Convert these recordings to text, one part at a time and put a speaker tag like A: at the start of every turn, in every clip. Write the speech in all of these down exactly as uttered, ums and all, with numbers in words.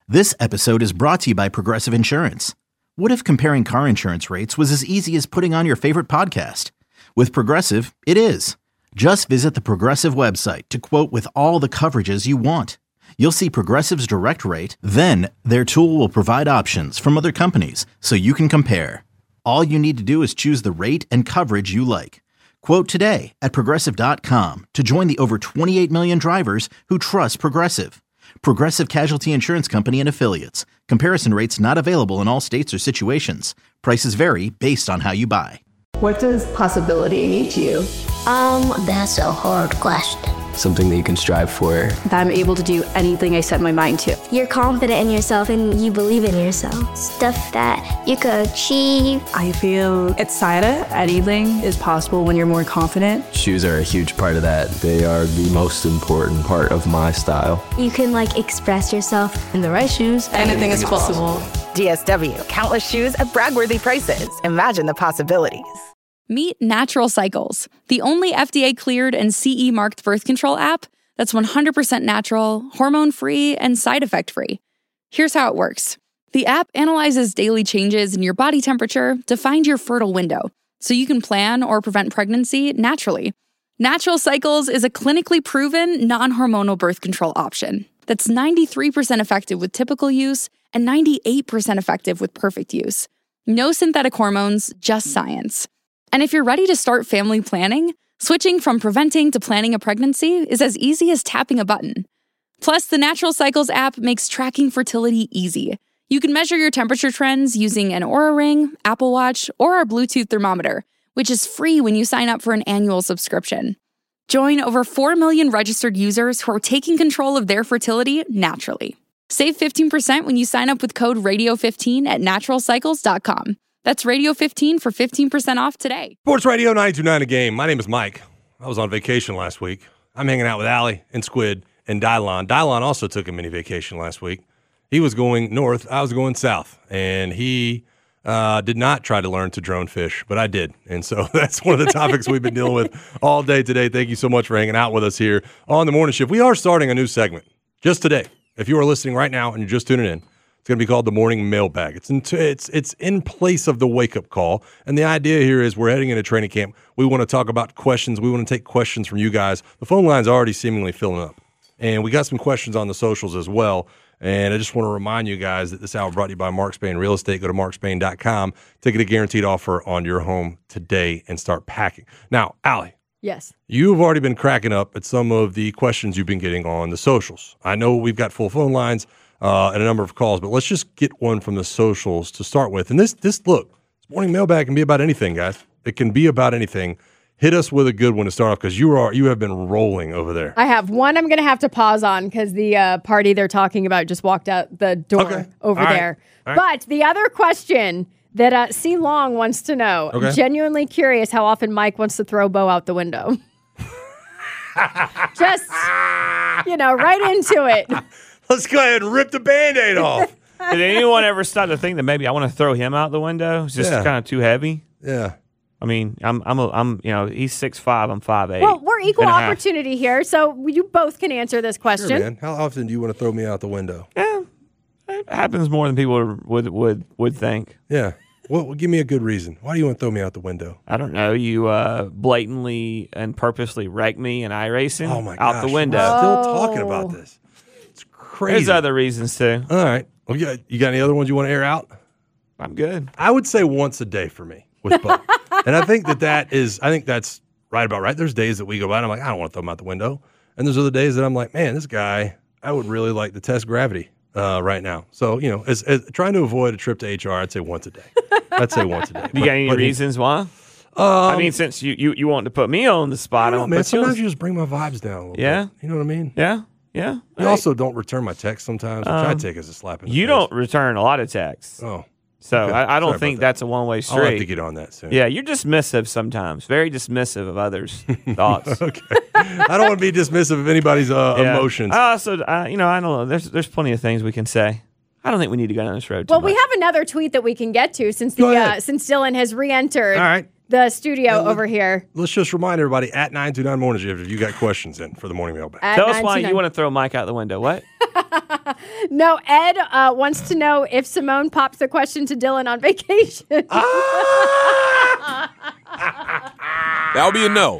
A: This episode is brought to you by Progressive Insurance. What if comparing car insurance rates was as easy as putting on your favorite podcast? With Progressive, it is. Just visit the Progressive website to quote with all the coverages you want. You'll see Progressive's direct rate, then their tool will provide options from other companies so you can compare. All you need to do is choose the rate and coverage you like. Quote today at progressive dot com to join the over twenty-eight million drivers who trust Progressive. Progressive Casualty Insurance Company and Affiliates. Comparison rates not available in all states or situations. Prices vary based on how you buy.
B: What does possibility mean to you?
C: Um, that's a hard question.
D: Something that you can strive for.
E: That I'm able to do anything I set my mind to.
C: You're confident in yourself and you believe in yourself. Stuff that you could achieve.
E: I feel excited. Anything is possible when you're more confident.
D: Shoes are a huge part of that. They are the most important part of my style.
C: You can like express yourself.
E: In the right shoes, anything is possible.
F: D S W, countless shoes at brag-worthy prices. Imagine the possibilities.
G: Meet Natural Cycles, the only F D A-cleared and C E-marked birth control app that's one hundred percent natural, hormone-free, and side effect-free. Here's how it works. The app analyzes daily changes in your body temperature to find your fertile window, so you can plan or prevent pregnancy naturally. Natural Cycles is a clinically proven, non-hormonal birth control option that's ninety-three percent effective with typical use and ninety-eight percent effective with perfect use. No synthetic hormones, just science. And if you're ready to start family planning, switching from preventing to planning a pregnancy is as easy as tapping a button. Plus, the Natural Cycles app makes tracking fertility easy. You can measure your temperature trends using an Oura Ring, Apple Watch, or our Bluetooth thermometer, which is free when you sign up for an annual subscription. Join over four million registered users who are taking control of their fertility naturally. Save fifteen percent when you sign up with code radio fifteen at natural cycles dot com. That's radio fifteen for fifteen percent off today.
H: Sports Radio ninety-two point nine A Game. My name is Mike. I was on vacation last week. I'm hanging out with Allie and Squid and Dylon. Dylon also took a mini vacation last week. He was going north. I was going south. And he uh, did not try to learn to drone fish, but I did. And so that's one of the topics we've been dealing with all day today. Thank you so much for hanging out with us here on the morning shift. We are starting a new segment just today. If you are listening right now and you're just tuning in, it's going to be called the Morning Mailbag. It's in, t- it's it's in place of the wake-up call. And the idea here is we're heading into training camp. We want to talk about questions. We want to take questions from you guys. The phone line's already seemingly filling up. And we got some questions on the socials as well. And I just want to remind you guys that this hour brought to you by Mark Spain Real Estate. Go to mark spain dot com. Take a guaranteed offer on your home today and start packing. Now, Allie.
I: Yes.
H: You've already been cracking up at some of the questions you've been getting on the socials. I know we've got full phone lines. Uh, and a number of calls, but let's just get one from the socials to start with. And this, this look, this morning mailbag can be about anything, guys. It can be about anything. Hit us with a good one to start off because you are you have been rolling over there.
I: I have one. I'm going to have to pause on because the uh, party they're talking about just walked out the door
H: okay.
I: over
H: All
I: there.
H: Right.
I: Right. But the other question that uh, C. Long wants to know,
H: okay.
I: genuinely curious how often Mike wants to throw Bo out the window. Just, you know, right into it.
H: Let's go ahead and rip the Band-Aid off.
J: Did anyone ever start to think that maybe I want to throw him out the window? It's just
H: yeah.
J: kind of too heavy.
H: Yeah.
J: I mean, I'm, I'm, a, I'm, you know, he's six five, I'm five eight.
I: Well, we're equal opportunity here, so you both can answer this question.
H: Sure, man. How often do you want to throw me out the window?
J: Yeah, it happens more than people would would would think.
H: Yeah. Well, give me a good reason. Why do you want to throw me out the window?
J: I don't know. You uh, blatantly and purposely wreck me in iRacing
H: oh my
J: out
H: gosh,
J: the window.
H: We're still
I: Oh.
H: talking about this. It's crazy.
J: There's other reasons too.
H: All right. Well, you got, you got any other ones you want to air out?
J: I'm good.
H: I would say once a day for me with Bo. And I think that that is, I think that's right about right. There's days that we go by and I'm like, I don't want to throw him out the window. And there's other days that I'm like, man, this guy, I would really like to test gravity uh, right now. So, you know, as, as trying to avoid a trip to H R, I'd say once a day. I'd say once a day.
J: You
H: but,
J: got any
H: but
J: reasons why?
H: Um,
J: I mean, since you, you, you want to put me on the spot,
H: I
J: I
H: don't
J: don't
H: know, man.
J: put you on-
H: Sometimes you just bring my vibes down a little
J: Yeah?
H: bit. You know what I mean?
J: Yeah, yeah.
H: You
J: Hey,
H: also don't return my text sometimes, which I
J: Um,
H: take as a slap in the
J: you
H: face.
J: don't return a lot of texts.
H: Oh.
J: So
H: okay.
J: I, I don't
H: Sorry
J: think
H: about that.
J: that's a one-way street.
H: I'll have to get on that soon.
J: Yeah, you're dismissive sometimes. Very dismissive of others' thoughts.
H: Okay. I don't want to be dismissive of anybody's uh,
J: Yeah.
H: emotions.
J: Uh, so, uh, you know, I don't know. There's there's plenty of things we can say. I don't think we need to go down this road too
I: Well, we
J: much.
I: have another tweet that we can get to since the
H: Go ahead.
I: uh, since Dylan has re-entered
H: All right.
I: the studio
H: Yeah, let-
I: over here.
H: Let's just remind everybody at nine two nine Morning Shift if you got questions in for the morning mailbag.
I: At
J: Tell us why
I: nine two nine.
J: you want to throw Mike out the window. What?
I: No, Ed uh, wants to know if Simone pops the question to Dylan on vacation.
K: That'll be a no.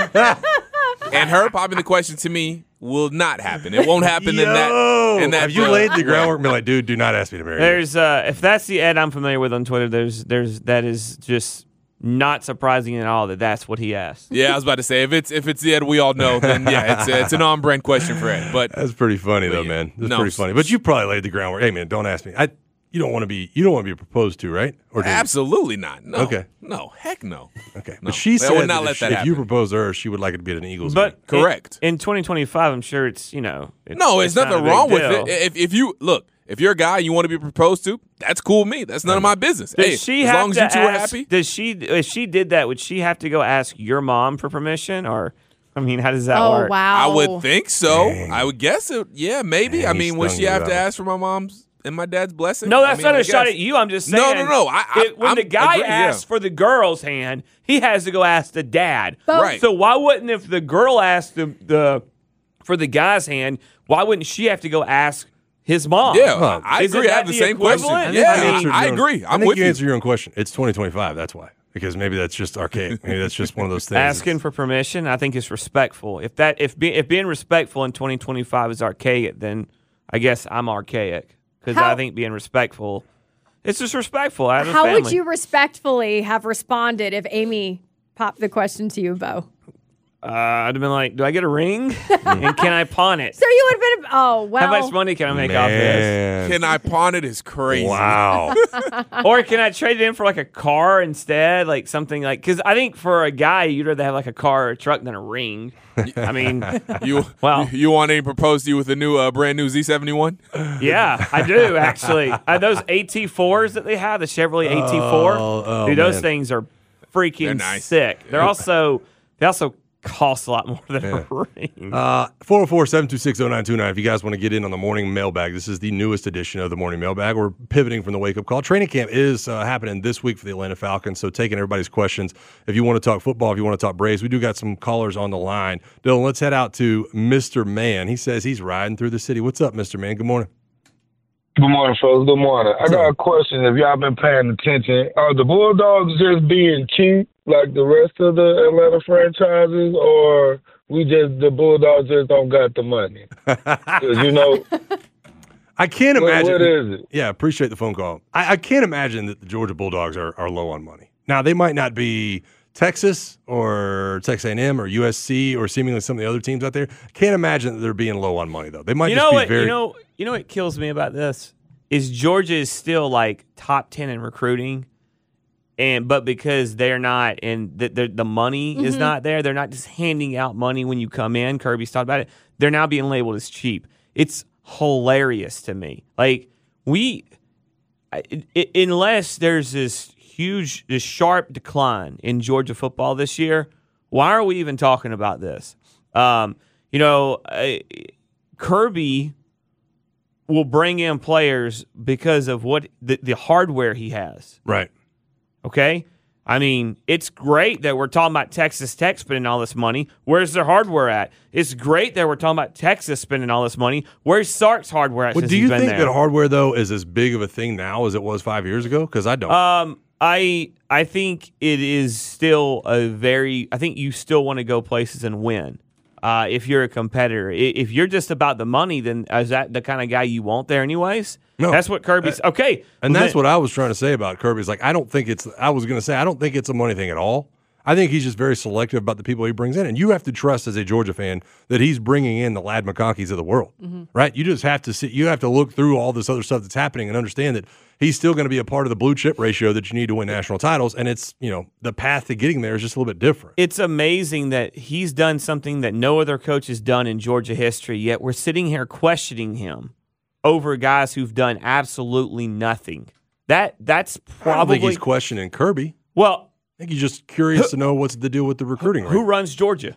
K: And her popping the question to me will not happen. It won't happen
H: Yo,
K: in that. In that
H: have you
K: uh,
H: laid the groundwork and be like, dude, do not ask me to marry you?
J: There's uh, if that's the Ed I'm familiar with on Twitter, there's there's that is just not surprising at all that that's what he asked.
K: Yeah, I was about to say if it's if it's the Ed we all know, then yeah, it's it's an on-brand question for Ed. But
H: that's pretty funny though,
K: yeah,
H: man. That's
K: no.
H: pretty funny. But you probably laid the groundwork. Hey, man, don't ask me. I you don't want to be you don't want to be proposed to, right? Or do you?
K: Absolutely not. No.
H: Okay.
K: No. Heck no.
H: Okay.
K: No.
H: But she
K: I
H: said
K: would not
H: that
K: let
H: if,
K: that
H: she- if
K: happen.
H: you proposed to her, she would like it to be at an Eagles
J: But
H: game.
K: Correct.
J: In, in twenty twenty-five, I'm sure it's you know. It's,
K: No, it's,
J: not
K: nothing
J: a big
K: wrong with
J: deal.
K: it. If if you look, if you're a guy and you want to be proposed to, that's cool with me. That's none of my business.
J: Does
K: hey,
J: she
K: as
J: have
K: long as
J: to
K: you two are
J: ask-
K: happy.
J: Does she? If she did that, would she have to go ask your mom for permission, or I mean, how does that
I: Oh,
J: work?
I: wow.
K: I would think so.
H: Dang.
K: I would guess it. Yeah, maybe.
H: Dang,
K: I
H: he
K: mean, would
H: stung
K: she
H: you
K: have to
H: that
K: ask for my mom's and my dad's blessing?
J: No,
K: I
J: that's
K: mean,
J: not
K: I
J: a shot
K: guess.
J: at you. I'm just
K: No,
J: saying.
K: no, no. I- I-
J: it- when
K: I'm-
J: the guy
K: agree, yeah.
J: asks for the girl's hand, he has to go ask the dad.
K: Right.
J: So why wouldn't if the girl asked the, the for the guy's hand, why wouldn't she have to go ask his mom?
K: Yeah, I- I
J: Isn't
K: agree. I
J: that
K: have the same
J: equivalent?
K: question.
H: I think
K: Yeah,
H: you
K: I-
H: answered
K: I
H: your own-
K: agree.
H: I
K: I'm
H: think
K: with
H: you
K: you.
H: answered your own question. It's twenty twenty-five. That's why. Because maybe that's just archaic. Maybe that's just one of those things.
J: Asking for permission, I think is respectful. If that if be, if being respectful in twenty twenty-five is archaic, then I guess I'm archaic because
I: How-
J: I think being respectful, it's just respectful. I have a
I: How would
J: family.
I: you respectfully have responded if Amy popped the question to you, Bo?
J: Uh, I'd have been like, "Do I get a ring? And can I pawn it?
I: So you would have been, oh, well.
J: How much money can I make off this?
H: Man.
K: Can I pawn it? Is crazy.
H: Wow.
J: Or can I trade it in for like a car instead? Like something like, because I think for a guy, you'd rather have like a car or a truck than a ring. I mean,
K: You
J: Wow.
K: you, you want to propose to you with a new uh, brand new Z seventy-one?
J: yeah, I do actually. Uh, those A T fours that they have, the Chevrolet A T four,
H: Oh, oh,
J: dude, those
H: man.
J: things are freaking
K: They're nice.
J: sick. They're also, they also cost a lot more than
H: Yeah.
J: a ring.
H: Uh, four oh four, seven two six, oh nine two nine. If you guys want to get in on the morning mailbag, this is the newest edition of the morning mailbag. We're pivoting from the wake up call. Training camp is uh, happening this week for the Atlanta Falcons, so taking everybody's questions. If you want to talk football, if you want to talk Braves, we do got some callers on the line. Dylan, let's head out to Mister Man. He says he's riding through the city. What's up, Mister Man? Good morning.
L: Good morning, folks. Good morning. I got a question. If y'all been paying attention, are the Bulldogs just being cheap like the rest of the Atlanta franchises, or we just the Bulldogs just don't got the money? 'Cause, you know,
H: I can't
L: what-
H: imagine.
L: what is it?
H: Yeah, appreciate the phone call. I, I can't imagine that the Georgia Bulldogs are, are low on money. Now, they might not be Texas or Texas A and M or U S C or seemingly some of the other teams out there. Can't imagine that they're being low on money, though. They might
J: you
H: just
J: know
H: be
J: what?
H: very.
J: You know, you know what kills me about this is Georgia is still like top ten in recruiting, and but because they're not and the the, the money is
I: Mhm.
J: not there, they're not just handing out money when you come in. Kirby's talked about it. They're now being labeled as cheap. It's hilarious to me. Like we, I, it, unless there's this huge, this sharp decline in Georgia football this year, why are we even talking about this? Um, you know, uh, Kirby will bring in players because of what the, the hardware he has.
H: Right.
J: Okay? I mean, it's great that we're talking about Texas Tech spending all this money. Where's their hardware at? It's great that we're talking about Texas spending all this money. Where's Sark's hardware at
H: Well,
J: since
H: do
J: he's
H: you
J: been
H: think
J: there?
H: that hardware, though, is as big of a thing now as it was five years ago? Because I don't.
J: Um, I I think it is still a very. I think you still want to go places and win. Uh, if you're a competitor, I- if you're just about the money, then is that the kind of guy you want there, anyways?
H: No.
J: That's what Kirby's. Okay,
H: And
J: well,
H: that's
J: then-
H: what I was trying to say about Kirby. Is like I don't think it's. I was going to say I don't think it's a money thing at all. I think he's just very selective about the people he brings in, and you have to trust as a Georgia fan that he's bringing in the Lad McConkeys of the world, right? You just have to see. You have to look through all this other stuff that's happening and understand that he's still going to be a part of the blue chip ratio that you need to win national titles, and it's you know the path to getting there is just a little bit different.
J: It's amazing that he's done something that no other coach has done in Georgia history, yet we're sitting here questioning him over guys who've done absolutely nothing. That that's
H: I don't
J: probably
H: think he's questioning Kirby.
J: well.
H: I think he's just curious to know what's the deal with the recruiting.
J: Who
H: rate.
J: runs Georgia?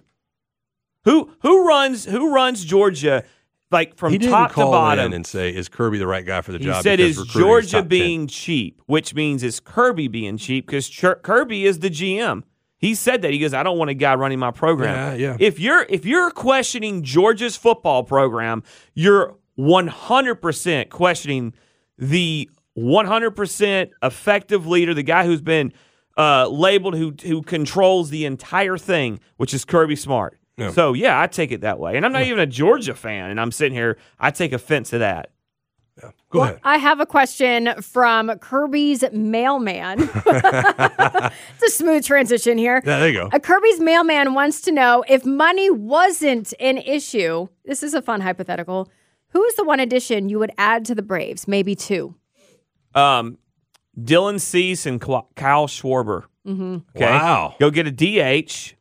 J: Who who runs who runs Georgia like from
H: he didn't
J: top to
H: call
J: bottom?
H: in and say, "Is Kirby the right guy for the
J: He
H: job?"
J: said,
H: because
J: "Is
H: recruiting
J: Georgia
H: top ten."
J: being cheap?" Which means is Kirby being cheap because Kirby is the G M. He said that. He goes, "I don't want a guy running my program."
H: Yeah, yeah.
J: If you're if you're questioning Georgia's football program, you're one hundred percent questioning the one hundred percent effective leader, the guy who's been uh, labeled who who controls the entire thing, which is Kirby Smart. Yeah. So, yeah, I take it that way. And I'm not yeah. even a Georgia fan, and I'm sitting here, I take offense to that.
H: Yeah. Go well, ahead.
I: I have a question from Kirby's mailman. It's a smooth transition here.
H: Yeah, there you go.
I: A Kirby's mailman wants to know if money wasn't an issue. This is a fun hypothetical. Who's the one addition you would add to the Braves? Maybe two.
J: Um, Dylan Cease and Kyle Schwarber.
I: Mm-hmm.
J: Okay?
H: Wow.
J: Go get a D H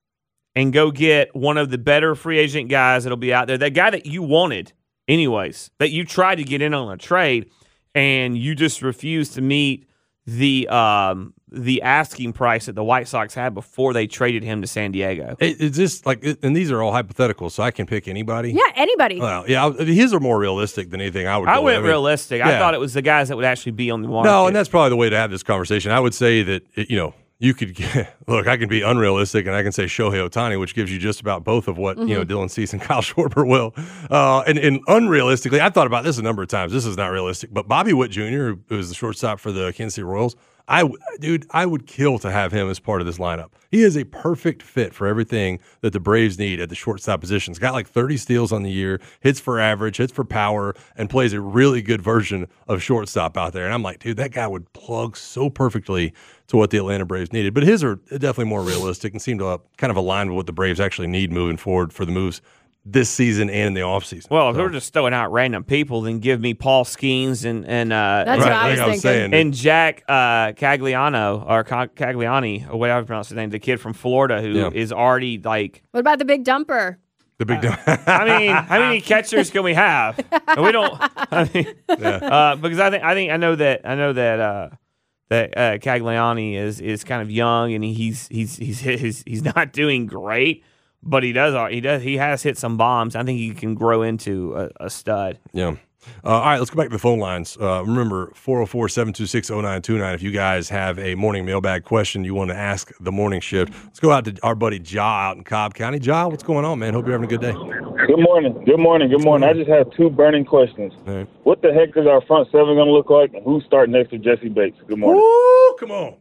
J: and go get one of the better free agent guys that'll be out there. That guy that you wanted anyways, that you tried to get in on a trade and you just refused to meet the um, the asking price that the White Sox had before they traded him to San Diego.
H: It, it's just like, and these are all hypothetical, so I can pick anybody.
I: Yeah, anybody.
H: Well, yeah, his are more realistic than anything I would.
J: I
H: go
J: went
H: with. I mean,
J: realistic.
H: yeah.
J: I thought it was the guys that would actually be on the market.
H: No, and that's probably the way to have this conversation. I would say that it, you know. You could get, look, I can be unrealistic and I can say Shohei Ohtani, which gives you just about both of what, mm-hmm. you know, Dylan Cease and Kyle Schwarber will. Uh, and, and unrealistically, I've thought about this a number of times. This is not realistic, but Bobby Witt Junior, who is the shortstop for the Kansas City Royals, I, dude, I would kill to have him as part of this lineup. He is a perfect fit for everything that the Braves need at the shortstop position. He's got like thirty steals on the year, hits for average, hits for power, and plays a really good version of shortstop out there. And I'm like, dude, that guy would plug so perfectly to what the Atlanta Braves needed. But his are definitely more realistic and seem to uh, kind of align with what the Braves actually need moving forward for the moves this season and in the offseason.
J: Well, if
H: so.
J: we're just throwing out random people, then give me Paul Skeens and and uh,
I: That's
H: right,
I: what I was
H: like
I: thinking.
H: I was saying,
J: and Jack uh, Cagliano or Cagliani or whatever you pronounce his name, the kid from Florida who
H: yeah.
J: is already like.
I: What about the big dumper?
H: The big
J: uh, I mean, how many catchers can we have? And we don't. I mean, yeah. uh, because I think I think I know that I know that. Uh, That uh, Cagliani is is kind of young and he's he's he's he's he's not doing great, but he does he does he has hit some bombs. I think he can grow into a, a stud.
H: Yeah. Uh, all right, let's go back to the phone lines. Uh, remember, four oh four, seven two six, oh nine two nine. If you guys have a morning mailbag question you want to ask the morning shift, let's go out to our buddy Ja out in Cobb County. Ja, what's going on, man? Hope you're having a good day.
M: Good morning. Good morning. Good morning. I just have two burning questions.
H: Right.
M: What the heck is our front seven going to look like, and who's starting next to Jesse Bates? Good morning.
H: Woo, come on.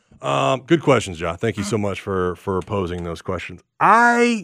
H: Um, good questions, Ja. Thank you so much for for posing those questions. I,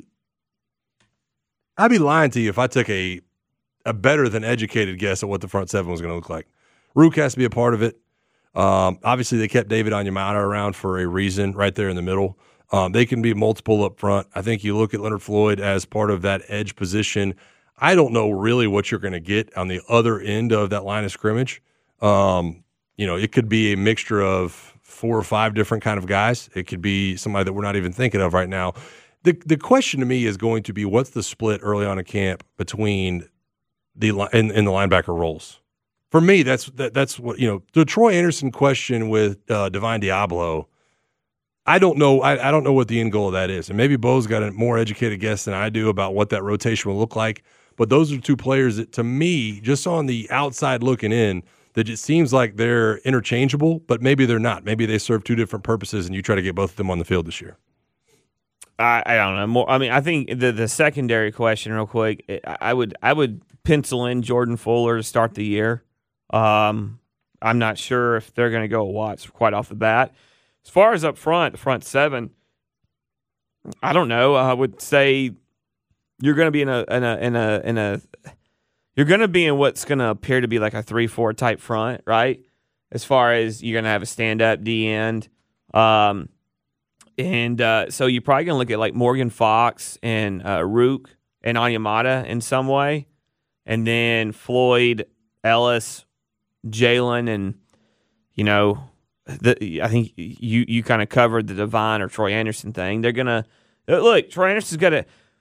H: I'd be lying to you if I took a a better than educated guess at what the front seven was going to look like. Rook has to be a part of it. Um, obviously, they kept David Onyemata around for a reason right there in the middle. Um, they can be multiple up front. I think you look at Leonard Floyd as part of that edge position. I don't know really what you're going to get on the other end of that line of scrimmage. Um, you know, it could be a mixture of four or five different kind of guys. It could be somebody that we're not even thinking of right now. The the question to me is going to be what's the split early on in camp between the in, in the linebacker roles. For me, that's that, that's what, you know, the Troy Anderson question with uh, Divine Diablo. I don't know. I, I don't know what the end goal of that is, and maybe Bo's got a more educated guess than I do about what that rotation will look like. But those are two players that, to me, just on the outside looking in, that it seems like they're interchangeable, but maybe they're not. Maybe they serve two different purposes, and you try to get both of them on the field this year.
J: I, I don't know. More. I mean, I think the the secondary question, real quick. I would I would pencil in Jordan Fuller to start the year. Um, I'm not sure if they're going to go Watts quite off the bat. As far as up front, the front seven, I don't know. I would say you're going to be in a in a in a in a you're going to be in what's going to appear to be like a three four type front, right? As far as you're going to have a stand up D end, um, and uh, so you're probably going to look at like Morgan Fox and uh, Rook and Onyemata in some way, and then Floyd, Ellis, Jalen, and you know. The, I think you, you kind of covered the Divine or Troy Anderson thing. They're gonna look. Troy Anderson's got to.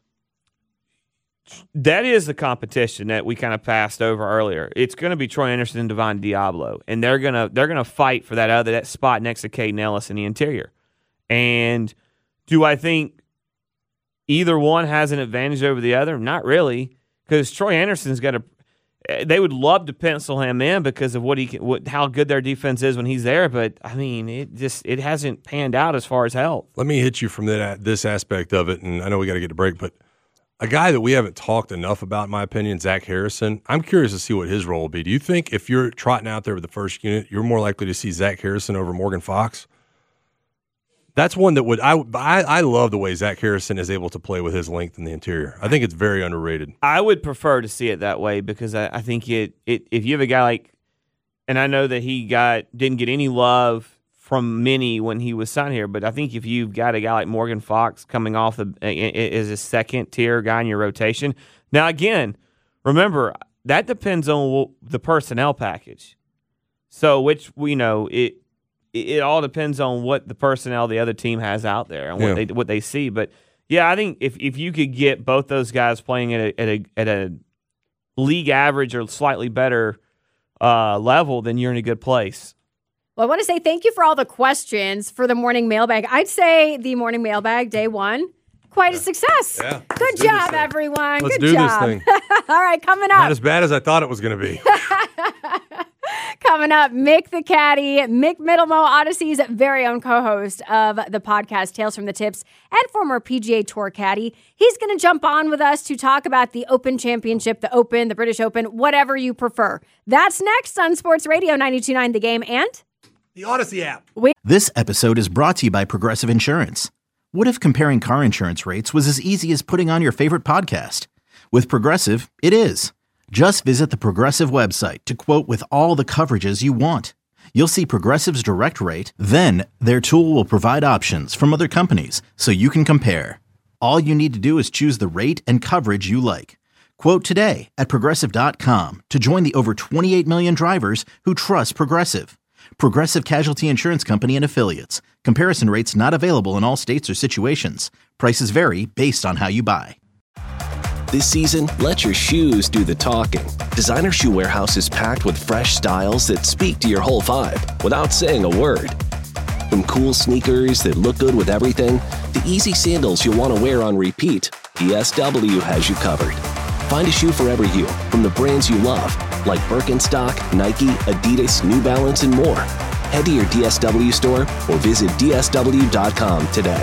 J: That is the competition that we kind of passed over earlier. It's going to be Troy Anderson and Divine Diablo, and they're gonna they're gonna fight for that other that spot next to Caden Ellis in the interior. And do I think either one has an advantage over the other? Not really, because Troy Anderson's got a. They would love to pencil him in because of what he can, what, how good their defense is when he's there. But I mean, it just it hasn't panned out as far as health.
H: Let me hit you from that this aspect of it, and I know we got to get a break, but A guy that we haven't talked enough about, in my opinion, Zach Harrison. I'm curious to see what his role will be. Do you think if you're trotting out there with the first unit, you're more likely to see Zach Harrison over Morgan Fox? That's one that would I, I I love the way Zach Harrison is able to play with his length in the interior. I think it's very underrated.
J: I would prefer to see it that way because I, I think it, it if you have a guy like, and I know that he got didn't get any love from many when he was signed here, but I think if you've got a guy like Morgan Fox coming off the, as a second tier guy in your rotation. Now again, remember that depends on the personnel package. So which we know it it all depends on what the personnel the other team has out there and what yeah. they what they see. But yeah, I think if if you could get both those guys playing at a at a, at a league average or slightly better uh, level, then you're in a good place.
I: Well, I want to say thank you for all the questions for the morning mailbag. I'd say the morning mailbag, day one, quite a success.
H: Yeah.
I: Good job, everyone.
H: Let's
I: Good
H: do
I: job.
H: this thing.
I: All right, coming up.
H: Not as bad as I thought it was going to be.
I: Coming up, Mick the Caddy, Mick Middlemo, Odyssey's very own co-host of the podcast Tales from the Tips and former P G A Tour caddy. He's going to jump on with us to talk about the Open Championship, the Open, the British Open, whatever you prefer. That's next on Sports Radio ninety-two point nine The Game and
H: the Odyssey app.
I: We-
A: This episode is brought to you by Progressive Insurance. What if comparing car insurance rates was as easy as putting on your favorite podcast? With Progressive, it is. Just visit the Progressive website to quote with all the coverages you want. You'll see Progressive's direct rate, then their tool will provide options from other companies so you can compare. All you need to do is choose the rate and coverage you like. Quote today at Progressive dot com to join the over twenty-eight million drivers who trust Progressive. Progressive Casualty Insurance Company and Affiliates. Comparison rates not available in all states or situations. Prices vary based on how you buy.
N: This season, let your shoes do the talking. Designer Shoe Warehouse is packed with fresh styles that speak to your whole vibe without saying a word. From cool sneakers that look good with everything, to easy sandals you'll want to wear on repeat, D S W has you covered. Find a shoe for every you, from the brands you love, like Birkenstock, Nike, Adidas, New Balance, and more. Head to your D S W store or visit D S W dot com today.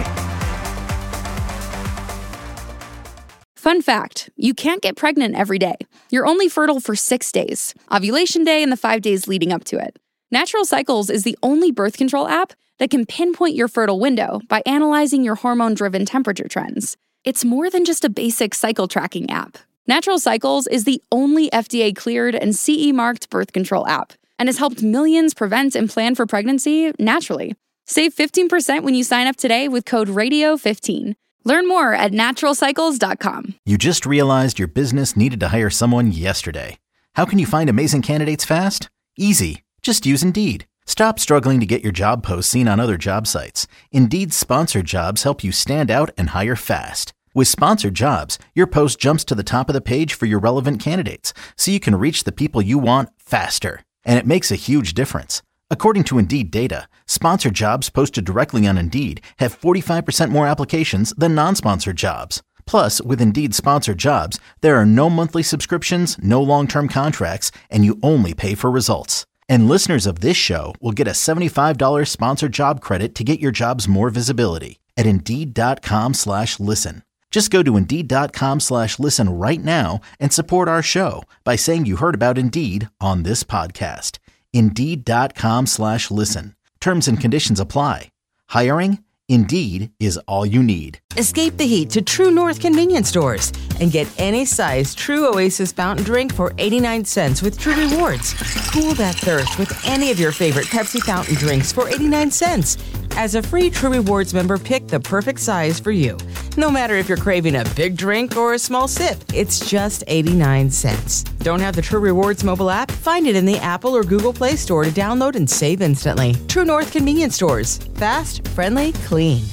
G: Fun fact, you can't get pregnant every day. You're only fertile for six days, ovulation day and the five days leading up to it. Natural Cycles is the only birth control app that can pinpoint your fertile window by analyzing your hormone-driven temperature trends. It's more than just a basic cycle tracking app. Natural Cycles is the only F D A-cleared and C E-marked birth control app and has helped millions prevent and plan for pregnancy naturally. Save fifteen percent when you sign up today with code radio fifteen. Learn more at natural cycles dot com.
A: You just realized your business needed to hire someone yesterday. How can you find amazing candidates fast? Easy. Just use Indeed. Stop struggling to get your job posts seen on other job sites. Indeed's sponsored jobs help you stand out and hire fast. With sponsored jobs, your post jumps to the top of the page for your relevant candidates, so you can reach the people you want faster. And it makes a huge difference. According to Indeed data, sponsored jobs posted directly on Indeed have forty-five percent more applications than non-sponsored jobs. Plus, with Indeed sponsored jobs, there are no monthly subscriptions, no long-term contracts, and you only pay for results. And listeners of this show will get a seventy-five dollars sponsored job credit to get your jobs more visibility at Indeed.com slash listen. Just go to Indeed.com slash listen right now and support our show by saying you heard about Indeed on this podcast. Indeed.com slash listen. Terms and conditions apply. Hiring? Indeed is all you need.
O: Escape the heat to True North convenience stores and get any size True Oasis fountain drink for eighty-nine cents with True Rewards. Cool that thirst with any of your favorite Pepsi fountain drinks for eighty-nine cents. As a free True Rewards member, pick the perfect size for you. No matter if you're craving a big drink or a small sip, it's just eighty-nine cents. Don't have the True Rewards mobile app? Find it in the Apple or Google Play Store to download and save instantly. True North convenience stores. Fast, friendly, clean.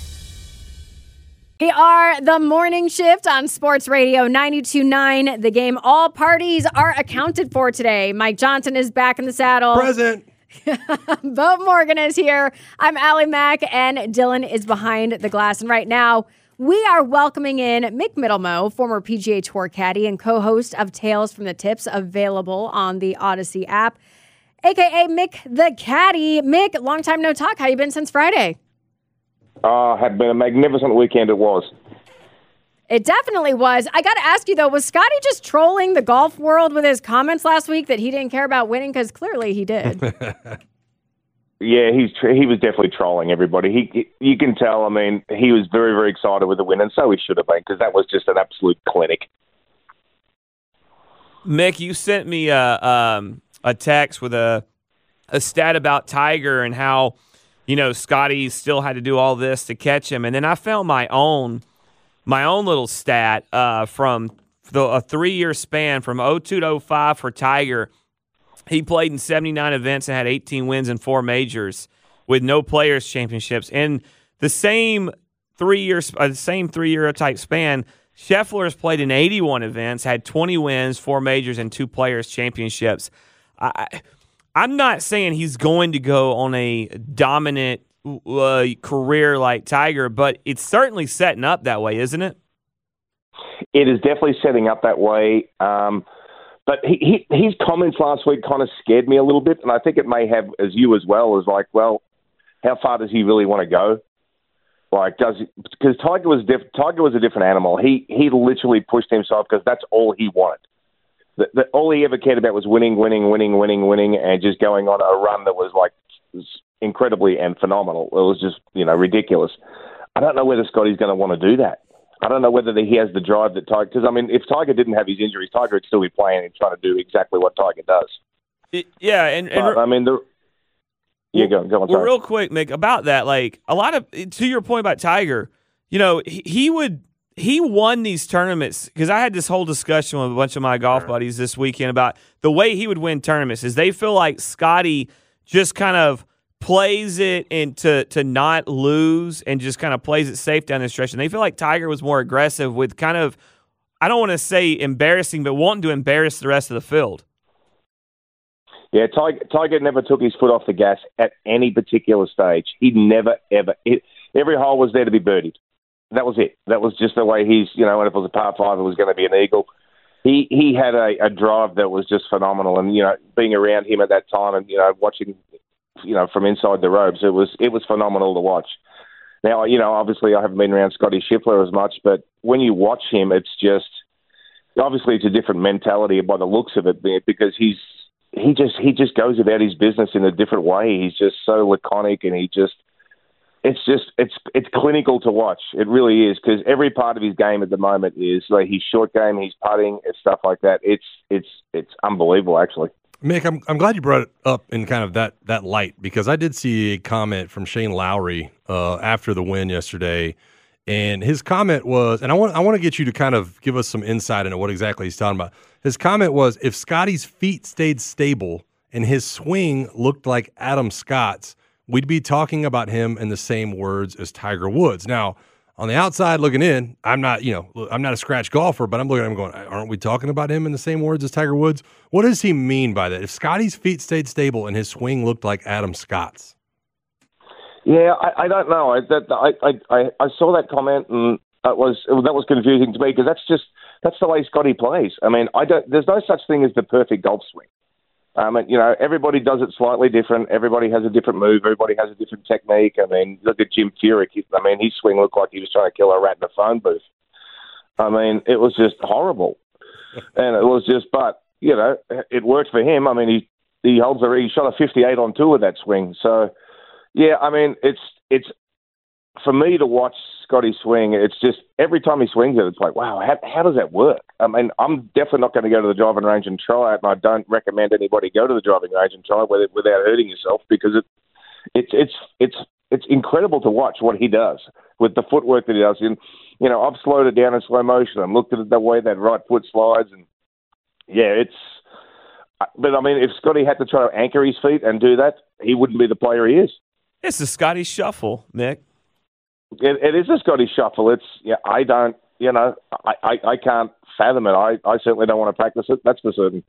I: We are the morning shift on Sports Radio ninety-two point nine The Game. All parties are accounted for today. Mike Johnson is back in the saddle.
H: Present.
I: Bo Morgan is here. I'm Allie Mack, and Dylan is behind the glass. And right now, we are welcoming in Mick Middlemo, former P G A Tour caddy and co-host of Tales from the Tips, available on the Odyssey app, a k a. Mick the Caddy. Mick, long time no talk. How you been since Friday?
P: Uh, had been a magnificent weekend it was.
I: It definitely was. I got to ask you, though, was Scotty just trolling the golf world with his comments last week that he didn't care about winning? Because clearly he did.
P: Yeah, he's tr- he was definitely trolling everybody. He, he, you can tell. I mean, he was very, very excited with the win, and so he should have been, because that was just an absolute clinic.
J: Mick, you sent me a um, a text with a a stat about Tiger and how, you know, Scotty still had to do all this to catch him, and then I found my own my own little stat uh, from the, a three year span from oh two to oh five for Tiger. He played in seventy-nine events and had eighteen wins and four majors with no Players Championships. In the same three years, uh, same three year type span, Scheffler has played in eighty-one events, had twenty wins, four majors, and two Players Championships. I, I'm not saying he's going to go on a dominant uh, career like Tiger, but it's certainly setting up that way, isn't it?
P: It is definitely setting up that way. Um, But he, he, his comments last week kind of scared me a little bit, and I think it may have as you as well, as like, well, how far does he really want to go? Like, does because Tiger was diff, Tiger was a different animal. He he literally pushed himself because that's all he wanted. The, the, all he ever cared about was winning, winning, winning, winning, winning, and just going on a run that was like was incredibly and phenomenal. It was just you know ridiculous. I don't know whether Scotty's going to want to do that. I don't know whether he has the drive that Tiger... Because, I mean, if Tiger didn't have his injuries, Tiger would still be playing and trying to do exactly what Tiger does.
J: It, yeah, and... and
P: but, I mean, the... Yeah, go, go on.
J: Well, real quick, Mick, about that, like, a lot of... To your point about Tiger, you know, he, he would... He won these tournaments, because I had this whole discussion with a bunch of my golf buddies this weekend about the way he would win tournaments is they feel like Scotty just kind of plays it and to, to not lose and just kind of plays it safe down the stretch. And they feel like Tiger was more aggressive with kind of, I don't want to say embarrassing, but wanting to embarrass the rest of the field.
P: Yeah, Tiger, Tiger never took his foot off the gas at any particular stage. He never, ever, it, every hole was there to be birdied. That was it. That was just the way he's, you know, when it was a par five, it was going to be an eagle. He he had a, a drive that was just phenomenal. And, you know, being around him at that time and, you know, watching you know, from inside the ropes, it was it was phenomenal to watch. Now, you know, obviously I haven't been around Scotty Scheffler as much, but when you watch him, it's just obviously it's a different mentality by the looks of it, because he's he just he just goes about his business in a different way. He's just so laconic, and he just it's just it's it's clinical to watch. It really is, because every part of his game at the moment is like his short game, his putting, and stuff like that. It's it's it's unbelievable, actually.
H: Mick, I'm I'm glad you brought it up in kind of that, that light, because I did see a comment from Shane Lowry uh, after the win yesterday, and his comment was, and I want I want to get you to kind of give us some insight into what exactly he's talking about. His comment was, if Scotty's feet stayed stable and his swing looked like Adam Scott's, we'd be talking about him in the same words as Tiger Woods. Now, on the outside looking in, I'm not, you know, I'm not a scratch golfer, but I'm looking at him going, aren't we talking about him in the same words as Tiger Woods? What does he mean by that? If Scotty's feet stayed stable and his swing looked like Adam Scott's?
P: Yeah, I, I don't know. I, that, I, I, I saw that comment, and that was that was confusing to me, because that's just that's the way Scotty plays. I mean, I don't. There's no such thing as the perfect golf swing. Um, and, you know, everybody does it slightly different. Everybody has a different move. Everybody has a different technique. I mean, look at Jim Furyk. I mean, his swing looked like he was trying to kill a rat in a phone booth. I mean, it was just horrible. And it was just, but, you know, it worked for him. I mean, he he holds a, he shot a fifty-eight on tour with that swing. So, yeah, I mean, it's, it's, for me to watch Scotty swing, it's just every time he swings it, it's like, wow, how, how does that work? I mean, I'm definitely not going to go to the driving range and try it, and I don't recommend anybody go to the driving range and try it with it without hurting yourself, because it, it's it's it's it's incredible to watch what he does with the footwork that he does. And you know, I've slowed it down in slow motion and looked at it the way that right foot slides, and yeah, it's. But I mean, if Scotty had to try to anchor his feet and do that, he wouldn't be the player he is.
J: It's the Scotty shuffle, Mick.
P: It, it is a Scotty shuffle. It's yeah. I don't. You know, I, I, I can't fathom it. I, I certainly don't want to practice it. That's for certain.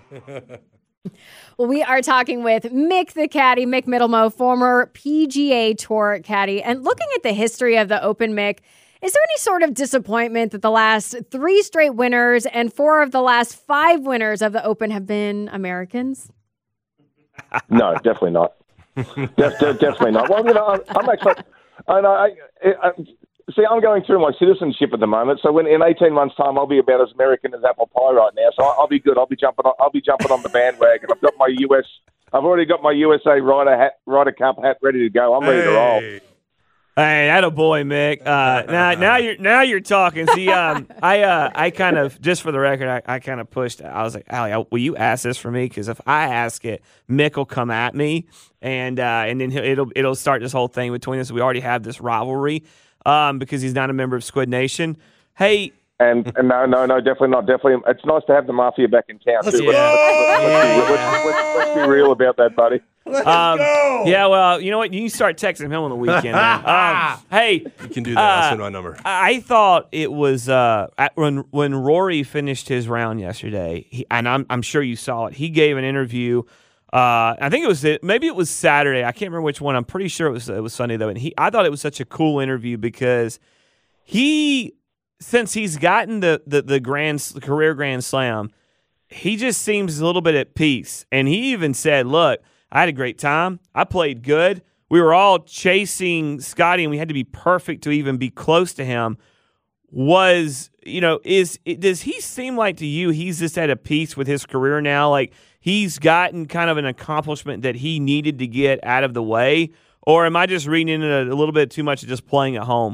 I: Well, we are talking with Mick the Caddy, Mick Middlemo, former P G A Tour caddy. And looking at the history of the Open, Mick, is there any sort of disappointment that the last three straight winners and four of the last five winners of the Open have been Americans?
P: No, definitely not. Def, def, definitely not. Well, you know, I'm, I'm actually, I know, I, I, See, I'm going through my citizenship at the moment, so when in eighteen months' time, I'll be about as American as apple pie right now. So I'll be good. I'll be jumping. On, I'll be jumping on the bandwagon. I've got my U S. I've already got my U S A Ryder hat, Ryder Cup hat ready to go. I'm ready
H: hey.
P: to roll.
J: Hey, that a boy, Mick. Uh, now, now you're now you're talking. See, um, I uh, I kind of just for the record, I, I kind of pushed. I was like, Allie, will you ask this for me? Because if I ask it, Mick will come at me, and uh, and then he'll, it'll it'll start this whole thing between us. We already have this rivalry. Um, because he's not a member of Squid Nation. Hey,
P: and, and no, no, no, definitely not. Definitely, it's nice to have the mafia back in town too.
J: Yeah.
P: Let's, let's,
J: Yeah.
P: let's, let's, let's, let's be real about that, buddy.
H: Let's
J: um,
H: go.
J: Yeah, well, you know what? You can start texting him on the weekend. um, hey,
H: You can do that.
J: uh,
H: I'll send my number.
J: I thought it was uh, at, when when Rory finished his round yesterday, he, and I'm I'm sure you saw it. He gave an interview. Uh, I think it was maybe it was Saturday. I can't remember which one. I'm pretty sure it was it was Sunday though. And he, I thought it was such a cool interview because. He, since he's gotten the, the, the grand the career Grand Slam, he just seems a little bit at peace. And he even said, look, I had a great time. I played good. We were all chasing Scotty, and we had to be perfect to even be close to him. Was, you know, is does he seem like to you he's just at a peace with his career now? Like he's gotten kind of an accomplishment that he needed to get out of the way? Or am I just reading into it a little bit too much of just playing at home?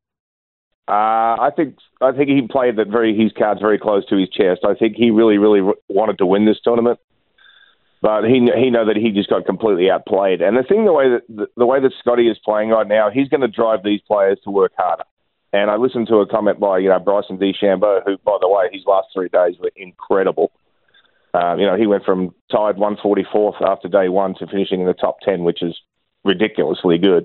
P: Uh, I think I think he played that very his cards very close to his chest. I think he really, really wanted to win this tournament, but he he know that he just got completely outplayed. And the thing, the way that the, the way that Scotty is playing right now, he's going to drive these players to work harder. And I listened to a comment by you know Bryson DeChambeau, who, by the way, his last three days were incredible. Um, you know, he went from tied one forty-fourth after day one to finishing in the top ten, which is ridiculously good.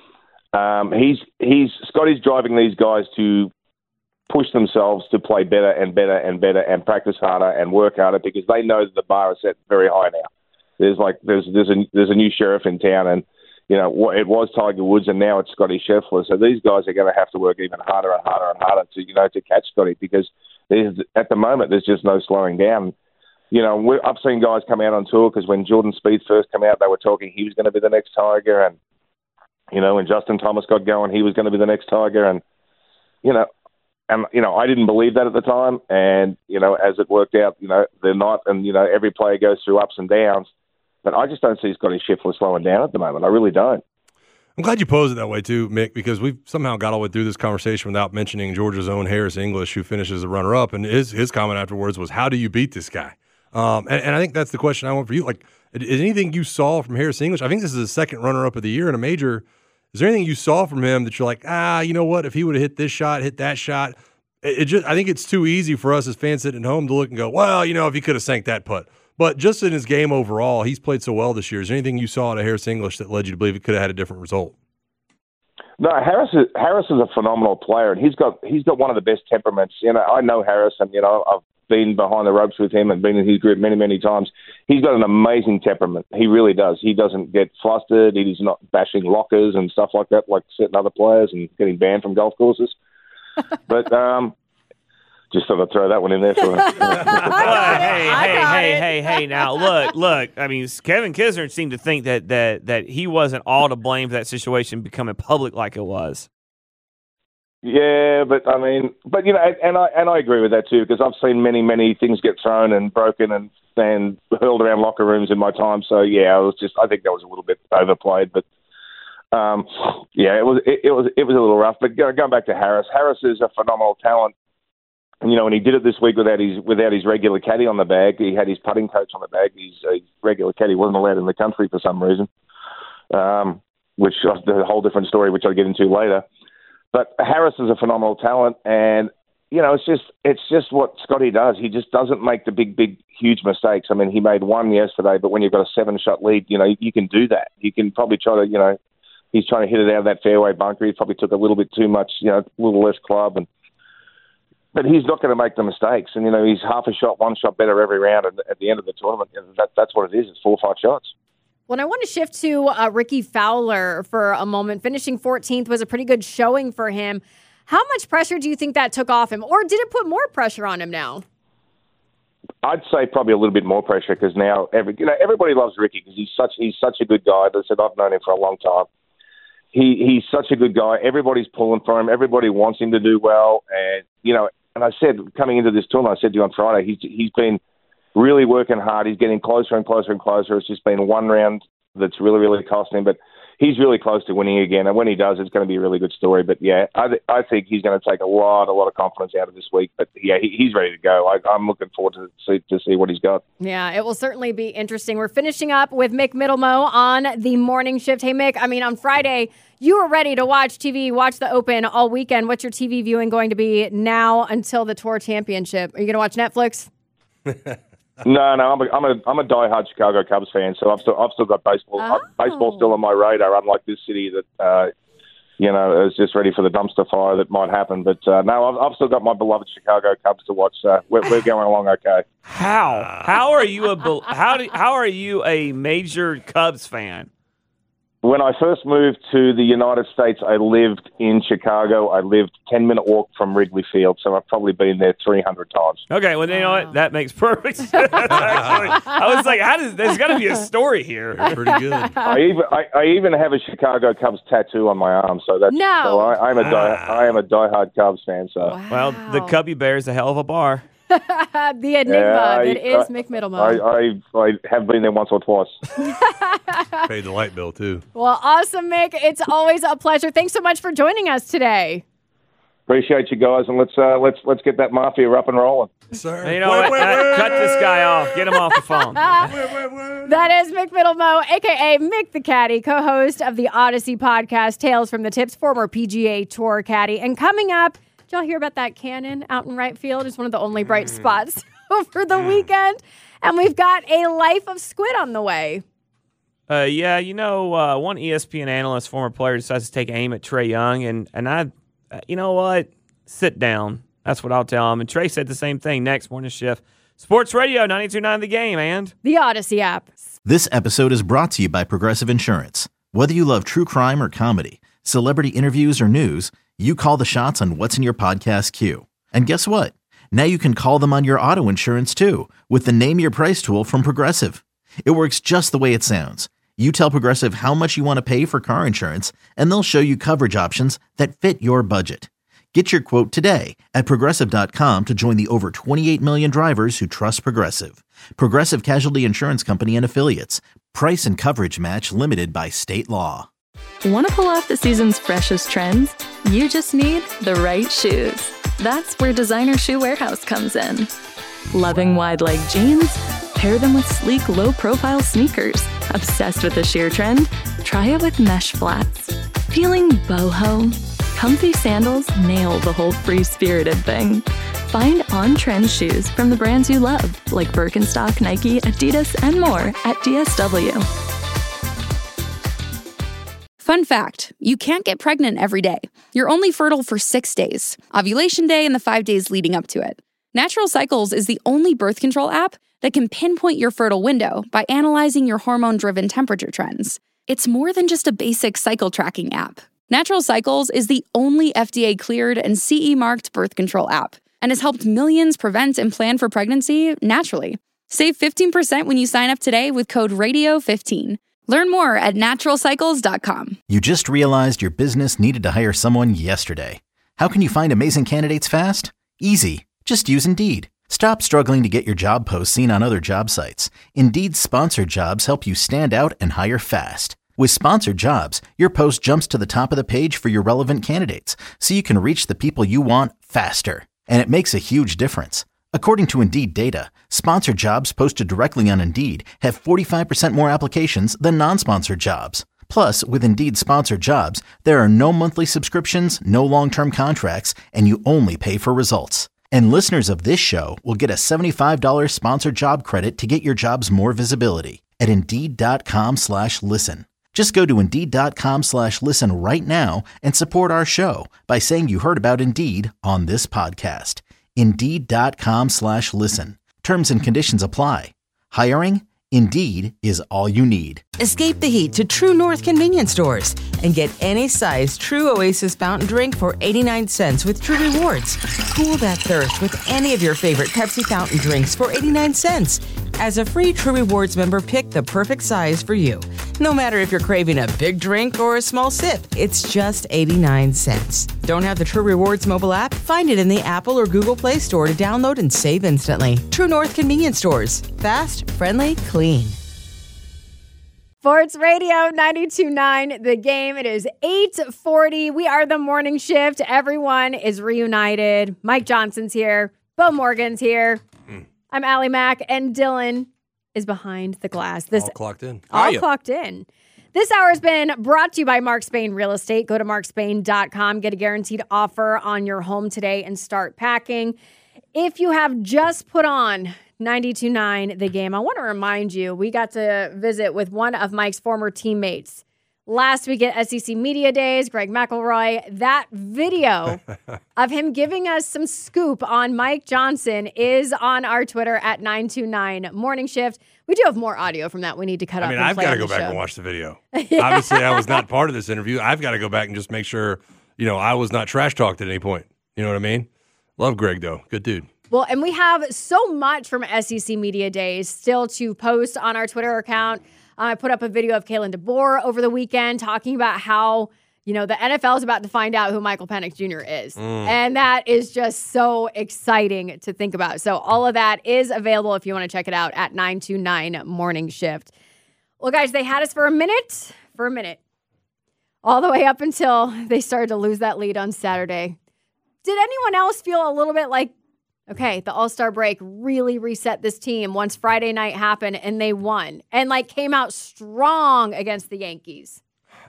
P: Um, he's he's Scotty's driving these guys to push themselves to play better and better and better and practice harder and work harder because they know that the bar is set very high now. There's like there's there's a there's a new sheriff in town, and you know it was Tiger Woods and now it's Scotty Scheffler. So these guys are going to have to work even harder and harder and harder to you know to catch Scotty because there's at the moment there's just no slowing down. You know, we're, I've seen guys come out on tour because when Jordan Spieth first came out, they were talking he was going to be the next Tiger, and you know, when Justin Thomas got going, he was going to be the next Tiger. And, you know, and, you know, I didn't believe that at the time. And, you know, as it worked out, you know, they're not. And, you know, every player goes through ups and downs. But I just don't see Scotty Scheffler slowing down at the moment. I really don't.
H: I'm glad you posed it that way, too, Mick, because we've somehow got all the way through this conversation without mentioning Georgia's own Harris English, who finishes the runner-up. And his, his comment afterwards was, how do you beat this guy? Um, and, and I think that's the question I want for you. Like, is anything you saw from Harris English? I think this is the second runner-up of the year in a major. Is there anything you saw from him that you're like, ah, you know what? If he would have hit this shot, hit that shot, it, it just I think it's too easy for us as fans sitting at home to look and go, well, you know, if he could have sank that putt. But just in his game overall, he's played so well this year. Is there anything you saw out of Harris English that led you to believe he could have had a different result?
P: No, Harris is, Harris is a phenomenal player, and he's got he's got one of the best temperaments. You know, I know Harris, and you know, I've been behind the ropes with him and been in his group many, many times. He's got an amazing temperament. He really does. He doesn't get flustered. He's not bashing lockers and stuff like that, like certain other players and getting banned from golf courses. But um, just thought I'd throw that one in there. For
J: hey, hey, hey, hey, hey! Now look, look. I mean, Kevin Kisner seemed to think that that that he wasn't all to blame for that situation becoming public like it was.
P: Yeah, but I mean, but you know, and I and I agree with that too because I've seen many, many things get thrown and broken and and hurled around locker rooms in my time. So yeah, I was just I think that was a little bit overplayed, but um, yeah, it was it, it was it was a little rough. But going back to Harris, Harris is a phenomenal talent. And, you know, and he did it this week without his without his regular caddy on the bag. He had his putting coach on the bag. His, uh, his regular caddy wasn't allowed in the country for some reason, um, which is a whole different story, which I'll get into later. But Harris is a phenomenal talent, and you know, it's just it's just what Scotty does. He just doesn't make the big, big, huge mistakes. I mean, he made one yesterday, but when you've got a seven-shot lead, you know, you can do that. You can probably try to, you know, he's trying to hit it out of that fairway bunker. He probably took a little bit too much, you know, a little less club, and but he's not going to make the mistakes. And you know, he's half a shot, one shot better every round. And at the end of the tournament, that, that's what it is. It's four or five shots.
I: Well, I want to shift to uh, Ricky Fowler for a moment. Finishing fourteenth was a pretty good showing for him. How much pressure do you think that took off him? Or did it put more pressure on him now?
P: I'd say probably a little bit more pressure because now every you know everybody loves Ricky because he's such he's such a good guy. As I said, I've known him for a long time, he he's such a good guy. Everybody's pulling for him. Everybody wants him to do well. And, you know, and I said, coming into this tournament, I said to you on Friday, he's, he's been really working hard. He's getting closer and closer and closer. It's just been one round that's really, really costing him. But he's really close to winning again. And when he does, it's going to be a really good story. But, yeah, I, th- I think he's going to take a lot, a lot of confidence out of this week. But, yeah, he, he's ready to go. I, I'm looking forward to see, to see what he's got.
I: Yeah, it will certainly be interesting. We're finishing up with Mick Middlemo on the morning shift. Hey, Mick, I mean, on Friday, you were ready to watch T V, watch the Open all weekend. What's your T V viewing going to be now until the Tour Championship? Are you going to watch Netflix?
P: No, no, I'm a, I'm a, I'm a diehard Chicago Cubs fan, so I've still, I've still got baseball.
I: Oh.
P: Baseball still on my radar, unlike this city that, uh, you know, is just ready for the dumpster fire that might happen. But uh, no, I've, I've still got my beloved Chicago Cubs to watch. So we're, we're going along okay.
J: How? How are you a bel- how do, how are you a major Cubs fan?
P: When I first moved to the United States, I lived in Chicago. I lived ten minute walk from Wrigley Field, so I've probably been there three hundred times.
J: Okay, well, you know what? That makes perfect sense. Actually, I was like, how does there's got to be a story here?
H: Pretty good.
P: I even I, I even have a Chicago Cubs tattoo on my arm, so that's
I: No.
P: so I, I'm a die, I am a diehard Cubs fan. So
J: Well, the Cubby Bear is a hell of a bar.
I: The enigma
P: Yeah, I-
I: that is
P: I-
I: Mick Middlemo.
P: I, I I have been there once or twice.
H: Paid the light bill, too.
I: Well, awesome, Mick. It's always a pleasure. Thanks so much for joining us today.
P: Appreciate you guys, and let's uh, let's let's get that mafia up and rolling.
H: Sir.
J: You know what? Uh, cut this guy off. Get him off the phone.
I: That is Mick Middlemo, a k a. Mick the Caddy, co-host of the Odyssey podcast, Tales from the Tips, former P G A Tour caddy. And coming up, did y'all hear about that cannon out in right field? It's one of the only bright spots over the weekend. And we've got a Life of Squid on the way.
J: Uh, yeah, you know, uh, one E S P N analyst, former player, decides to take aim at Trey Young, and and I, uh, you know what? Sit down. That's what I'll tell him. And Trey said the same thing. Next morning shift, Sports Radio ninety-two point nine The Game, and
I: the Odyssey app.
A: This episode is brought to you by Progressive Insurance. Whether you love true crime or comedy, celebrity interviews or news, you call the shots on what's in your podcast queue. And guess what? Now you can call them on your auto insurance too with the Name Your Price tool from Progressive. It works just the way it sounds. You tell Progressive how much you want to pay for car insurance, and they'll show you coverage options that fit your budget. Get your quote today at Progressive dot com to join the over twenty-eight million drivers who trust Progressive. Progressive Casualty Insurance Company and Affiliates. Price and coverage match limited by state law.
Q: Want to pull off the season's freshest trends? You just need the right shoes. That's where Designer Shoe Warehouse comes in. Loving wide leg jeans? Pair them with sleek, low-profile sneakers. Obsessed with the sheer trend? Try it with mesh flats. Feeling boho? Comfy sandals nail the whole free-spirited thing. Find on-trend shoes from the brands you love, like Birkenstock, Nike, Adidas, and more at D S W.
G: Fun fact, you can't get pregnant every day. You're only fertile for six days, ovulation day and the five days leading up to it. Natural Cycles is the only birth control app that can pinpoint your fertile window by analyzing your hormone-driven temperature trends. It's more than just a basic cycle tracking app. Natural Cycles is the only F D A-cleared and C E-marked birth control app and has helped millions prevent and plan for pregnancy naturally. Save fifteen percent when you sign up today with code radio fifteen. Learn more at natural cycles dot com.
A: You just realized your business needed to hire someone yesterday. How can you find amazing candidates fast? Easy. Just use Indeed. Stop struggling to get your job posts seen on other job sites. Indeed's sponsored jobs help you stand out and hire fast. With sponsored jobs, your post jumps to the top of the page for your relevant candidates, so you can reach the people you want faster. And it makes a huge difference. According to Indeed data, sponsored jobs posted directly on Indeed have forty-five percent more applications than non-sponsored jobs. Plus, with Indeed sponsored jobs, there are no monthly subscriptions, no long-term contracts, and you only pay for results. And listeners of this show will get a seventy-five dollars sponsored job credit to get your jobs more visibility at Indeed.com slash listen. Just go to Indeed.com slash listen right now and support our show by saying you heard about Indeed on this podcast. Indeed.com slash listen. Terms and conditions apply. Hiring? Indeed is all you need.
O: Escape the heat to True North convenience stores and get any size True Oasis fountain drink for eighty-nine cents with True Rewards. Cool that thirst with any of your favorite Pepsi fountain drinks for eighty-nine cents. As a free True Rewards member, pick the perfect size for you. No matter if you're craving a big drink or a small sip, it's just eighty-nine cents. Don't have the True Rewards mobile app? Find it in the Apple or Google Play Store to download and save instantly. True North Convenience Stores. Fast, friendly, clean.
I: Sports Radio ninety-two point nine, The Game. It is eight forty. We are the morning shift. Everyone is reunited. Mike Johnson's here. Bo Morgan's here. Mm. I'm Allie Mack, and Dylan is behind the glass. This
H: all clocked in.
I: All clocked in. This hour has been brought to you by Mark Spain Real Estate. Go to mark spain dot com. Get a guaranteed offer on your home today and start packing. If you have just put on ninety-two point nine The Game, I want to remind you, we got to visit with one of Mike's former teammates last week at S E C Media Days, Greg McElroy. That video of him giving us some scoop on Mike Johnson is on our Twitter at nine two nine Morning Shift. We do have more audio from that we need to cut
H: I
I: up
H: mean,
I: and
H: I've
I: play
H: got to
I: on
H: go
I: the
H: back
I: show.
H: and watch the video. Obviously, I was not part of this interview. I've got to go back and just make sure, you know, I was not trash talked at any point. You know what I mean? Love Greg, though. Good dude.
I: Well, and we have so much from S E C Media Days still to post on our Twitter account. Uh, I put up a video of Kalen DeBoer over the weekend talking about how, you know, the N F L is about to find out who Michael Penix Junior is. Mm. And that is just so exciting to think about. So all of that is available if you want to check it out at nine two nine Morning Shift. Well, guys, they had us for a minute, for a minute, all the way up until they started to lose that lead on Saturday. Did anyone else feel a little bit like, okay, the All-Star break really reset this team once Friday night happened and they won and like came out strong against the Yankees?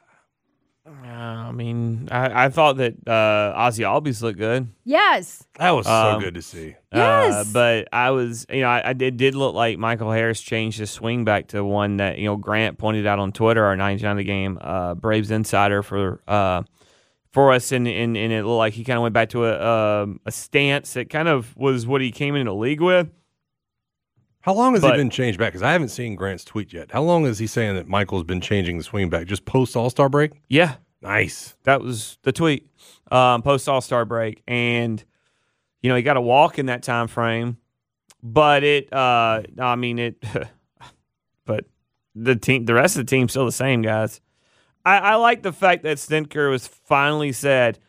J: Uh, I mean, I, I thought that uh, Ozzie Albies looked good.
I: Yes.
H: That was so
J: Um,
H: good to see.
I: Yes.
J: Uh, but I was, you know, I, I did, did look like Michael Harris changed his swing back to one that, you know, Grant pointed out on Twitter, our ninety-nine The Game, uh, Braves insider for uh, for us, and, and, and it looked like he kind of went back to a, um, a stance that kind of was what he came into the league with.
H: How long has
J: But-
H: he been changed back? Because I haven't seen Grant's tweet yet. How long is he saying that Michael's been changing the swing back? Just post All-Star break?
J: Yeah.
H: Nice.
J: That was the tweet, um, post All-Star break. And, you know, he got a walk in that time frame. But it, uh, I mean, it, but the team, the rest of the team's still the same, guys. I, I like the fact that Stentker was finally said,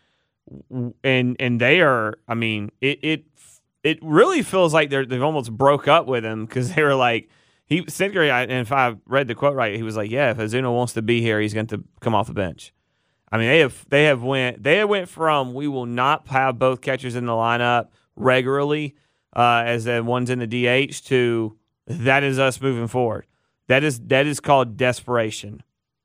J: and and they are, I mean, it it it really feels like they're, they've almost broke up with him because they were like, he Stentker, and if I read the quote right, he was like, yeah, if Ozuna wants to be here, he's going to come off the bench. I mean, they have they have went they went from we will not have both catchers in the lineup regularly uh, as the ones in the D H to that is us moving forward. That is that is called desperation.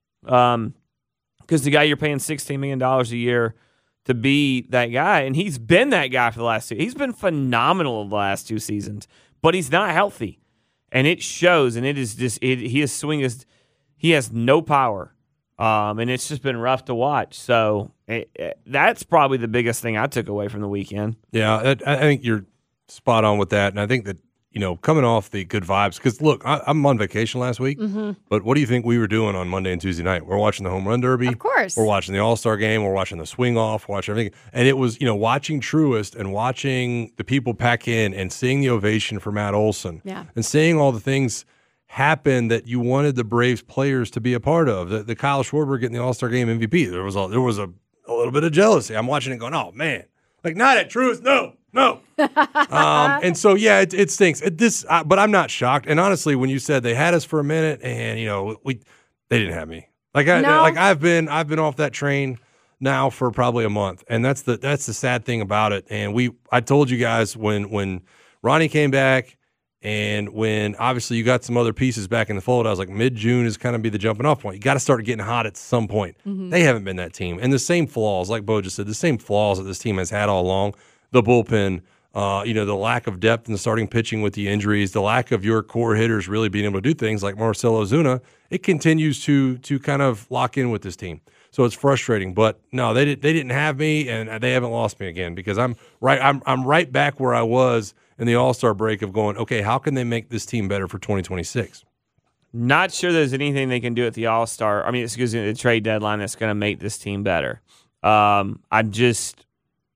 J: Um, because the guy you're paying sixteen million dollars a year to be that guy, and he's been that guy for the last two. He's been phenomenal the last two seasons, but he's not healthy, and it shows. And it is just it, he is swinging. He has no power. Um, and it's just been rough to watch. So it, it, that's probably the biggest thing I took away from the weekend.
H: Yeah, I, I think you're spot on with that. And I think that, you know, coming off the good vibes, because look, I, I'm on vacation last week,
I: Mm-hmm.
H: but what do you think we were doing on Monday and Tuesday night? We're watching the Home Run Derby.
I: Of course.
H: We're watching the All-Star Game. We're watching the swing off, watching everything. And it was, you know, watching Truist and watching the people pack in and seeing the ovation for Matt Olson
I: Yeah.
H: and seeing all the things happen that you wanted the Braves players to be a part of. The, the Kyle Schwarber getting the All-Star Game M V P. There was a, there was a, a little bit of jealousy. I'm watching it going, oh, man. Like, not at Truist. No, no. um, and so, yeah, it, it stinks. It, this, uh, but I'm not shocked. And honestly, when you said they had us for a minute and, you know, we they didn't have me. Like, I,
I: No.
H: like I've been I've been off that train now for probably a month. And that's the that's the sad thing about it. And we I told you guys when when Ronnie came back, and when obviously you got some other pieces back in the fold, I was like, mid-June is kind of be the jumping off point. You got to start getting hot at some point.
I: Mhm.
H: They haven't been that team. And the same flaws, like Bo just said, the same flaws that this team has had all along. The bullpen, uh, you know, the lack of depth in the starting pitching with the injuries, the lack of your core hitters really being able to do things like Marcell Ozuna, it continues to to kind of lock in with this team. So it's frustrating. But no, they did, they didn't have me, and they haven't lost me again because I'm right I'm I'm right back where I was in the All-Star break of going, okay, how can they make this team better for twenty twenty-six?
J: Not sure there's anything they can do at the All-Star. I mean, excuse me, the trade deadline that's going to make this team better. Um, I'm just,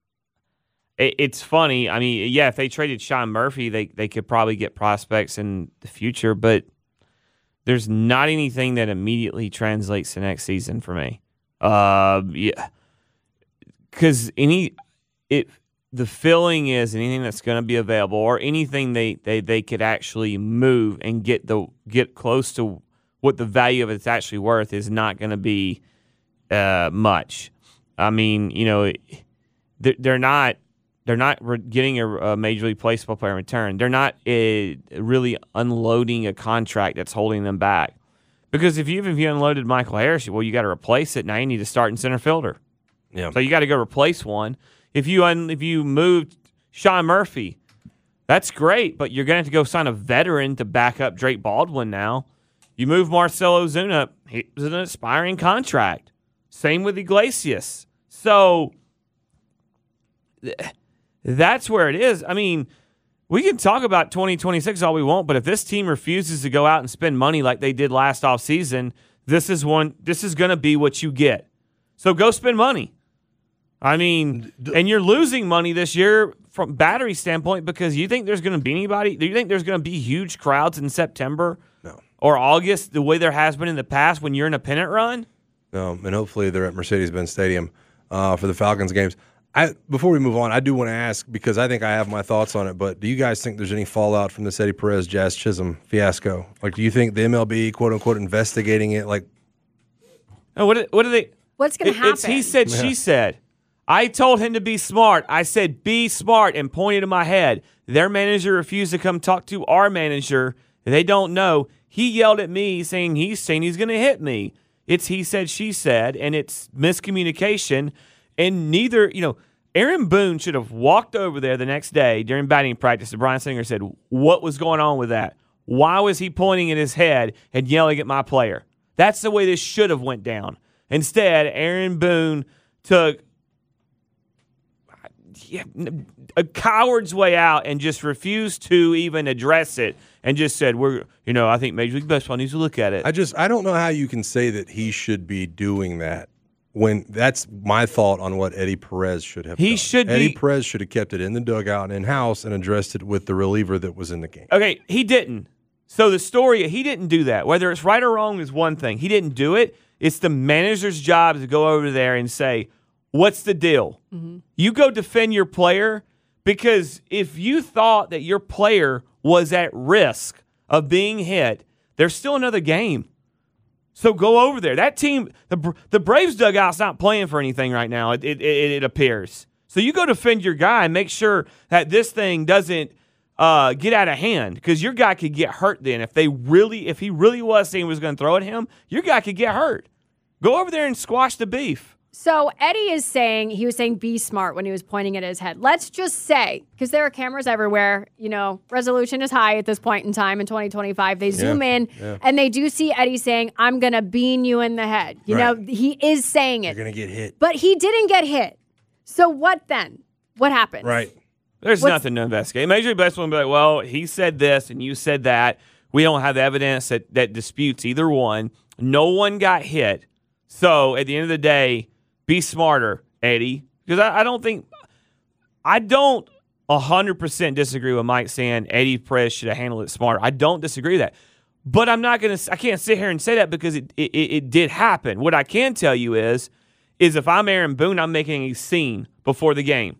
J: it, it's funny. I mean, yeah, if they traded Sean Murphy, they they could probably get prospects in the future, but there's not anything that immediately translates to next season for me. Uh, yeah, because any it the feeling is anything that's going to be available or anything they, they, they could actually move and get the get close to what the value of it's actually worth is not going to be uh, much. I mean, you know, they're, they're not they're not getting a, a Major League Baseball player in return. They're not uh, really unloading a contract that's holding them back. Because if you even if you unloaded Michael Harris, well, you got to replace it. Now you need to start in center fielder.
H: Yeah.
J: So you got to go replace one. If you un, if you moved Sean Murphy, that's great, but you're going to have to go sign a veteran to back up Drake Baldwin now. You move Marcell Ozuna, he's an expiring contract. Same with Iglesias. So that's where it is. I mean, we can talk about twenty twenty-six all we want, but if this team refuses to go out and spend money like they did last offseason, this is one. This is going to be what you get. So go spend money. I mean, and you're losing money this year from battery standpoint because you think there's going to be anybody? Do you think there's going to be huge crowds in September
H: no.
J: or August the way there has been in the past when you're in a pennant run?
H: No, and hopefully they're at Mercedes-Benz Stadium uh, for the Falcons games. I, before we move on, I do want to ask, because I think I have my thoughts on it, but do you guys think there's any fallout from this Eddie Perez, Jazz Chisholm fiasco? Like, do you think the M L B, quote-unquote, investigating it? Like,
J: oh, what, what are they?
I: What's going to happen?
J: It's he said,
H: Yeah.
J: she said. I told him to be smart. I said, be smart, and pointed to my head. Their manager refused to come talk to our manager. They don't know. He yelled at me saying he's saying he's going to hit me. It's he said, she said, and it's miscommunication. And neither, you know, Aaron Boone should have walked over there the next day during batting practice. And Brian Singer said, what was going on with that? Why was he pointing at his head and yelling at my player? That's the way this should have went down. Instead, Aaron Boone took Yeah, a coward's way out and just refused to even address it and just said, "We're, you know, I think Major League Baseball needs to look at it."
H: I just, I don't know how you can say that he should be doing that when that's my thought on what Eddie Perez should have
J: He
H: done.
J: should
H: Eddie
J: be-
H: Perez should have kept it in the dugout and in-house and addressed it with the reliever that was in the game.
J: Okay, he didn't. So the story, he didn't do that. Whether it's right or wrong is one thing. He didn't do it. It's the manager's job to go over there and say, what's the deal? Mm-hmm. You go defend your player, because if you thought that your player was at risk of being hit, there's still another game. So go over there. That team, the the Braves dugout's not playing for anything right now, it, it, it, it appears. So you go defend your guy and make sure that this thing doesn't uh, get out of hand, because your guy could get hurt then. If they really, if he really was saying he was going to throw at him, your guy could get hurt. Go over there and squash the beef.
I: So Eddie is saying, he was saying be smart when he was pointing at his head. Let's just say, because there are cameras everywhere, you know, resolution is high at this point in time in twenty twenty-five. They zoom
H: Yeah,
I: in
H: yeah.
I: and they do see Eddie saying, I'm going to bean you in the head. You
H: Right.
I: know, he is saying it.
H: You're going to get hit.
I: But he didn't get hit. So what then? What happened?
H: Right.
J: There's
I: What's-
J: nothing to investigate. Major League Baseball will be like, well, he said this and you said that. We don't have the evidence that, that disputes either one. No one got hit. So at the end of the day, be smarter, Eddie. Because I, I don't think – I don't one hundred percent disagree with Mike saying Eddie Perez should have handled it smarter. I don't disagree with that. But I'm not going to – I can't sit here and say that because it, it, it did happen. What I can tell you is, is if I'm Aaron Boone, I'm making a scene before the game.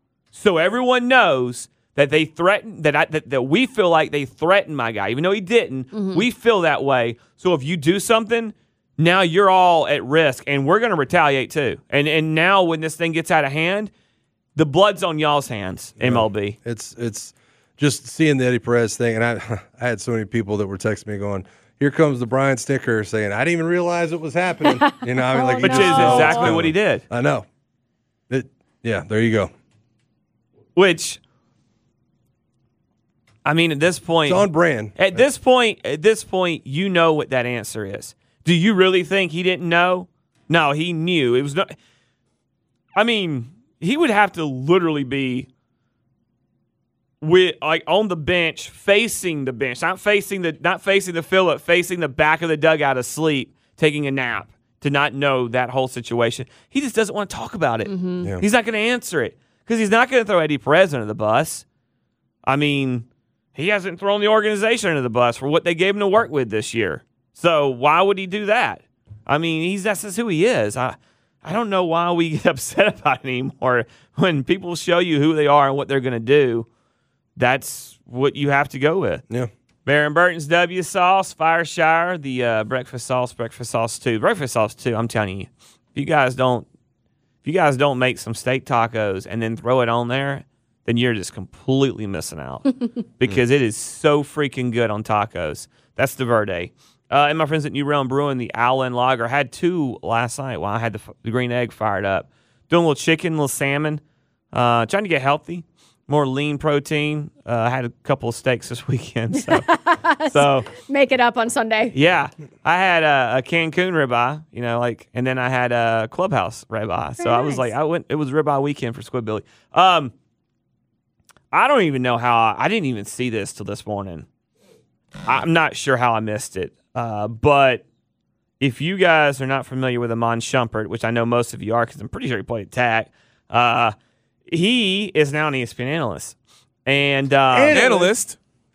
J: So everyone knows that they threatened, that, I, that that we feel like they threatened my guy. Even though he didn't,
I: Mm-hmm.
J: we feel that way. So if you do something – now you're all at risk, and we're going to retaliate too. And and now when this thing gets out of hand, the blood's on y'all's hands, M L B.
H: It's it's just seeing the Eddie Perez thing, and I I had so many people that were texting me going, "Here comes the Brian Sticker," saying, "I didn't even realize it was happening." You know, I mean, like,
J: Which
H: you
J: is
H: just know what's
J: exactly
H: going
J: what he
H: on.
J: did.
H: I know. It, yeah, there you go.
J: Which, I mean, at this point,
H: It's on brand.
J: At this point, at this point, you know what that answer is. Do you really think he didn't know? No, he knew. It was not. I mean, he would have to literally be with like on the bench, facing the bench, not facing the not facing the field, facing the back of the dugout asleep, taking a nap, to not know that whole situation. He just doesn't want to talk about it.
I: Mm-hmm.
H: Yeah.
J: He's not going to answer it because he's not going to throw Eddie Perez under the bus. I mean, he hasn't thrown the organization under the bus for what they gave him to work with this year. So why would he do that? I mean, he's that's just who he is. I I don't know why we get upset about it anymore. When people show you who they are and what they're going to do, that's what you have to go with.
H: Yeah.
J: Baron Burton's W sauce, Fireshire, the uh, breakfast sauce, breakfast sauce too, breakfast sauce too. I'm telling you, if you guys don't, if you guys don't make some steak tacos and then throw it on there, then you're just completely missing out because it is so freaking good on tacos. That's the Verde. Uh, and my friends at New Realm Brewing, the Allen Lager, had two last night while I had the, the green egg fired up. Doing a little chicken, a little salmon, uh, trying to get healthy, more lean protein. Uh, I had a couple of steaks this weekend. So, so
I: make it up on Sunday.
J: Yeah. I had a, a Cancun ribeye, you know, like, and then I had a Clubhouse ribeye. So
I: Very
J: I was
I: nice.
J: like, I went, it was ribeye weekend for Squidbilly. Um, I don't even know how I, I didn't even see this till this morning. I'm not sure how I missed it. Uh, but if you guys are not familiar with Amon Shumpert, which I know most of you are because I'm pretty sure he played attack, uh, he is now an E S P N analyst. And uh,
K: analyst.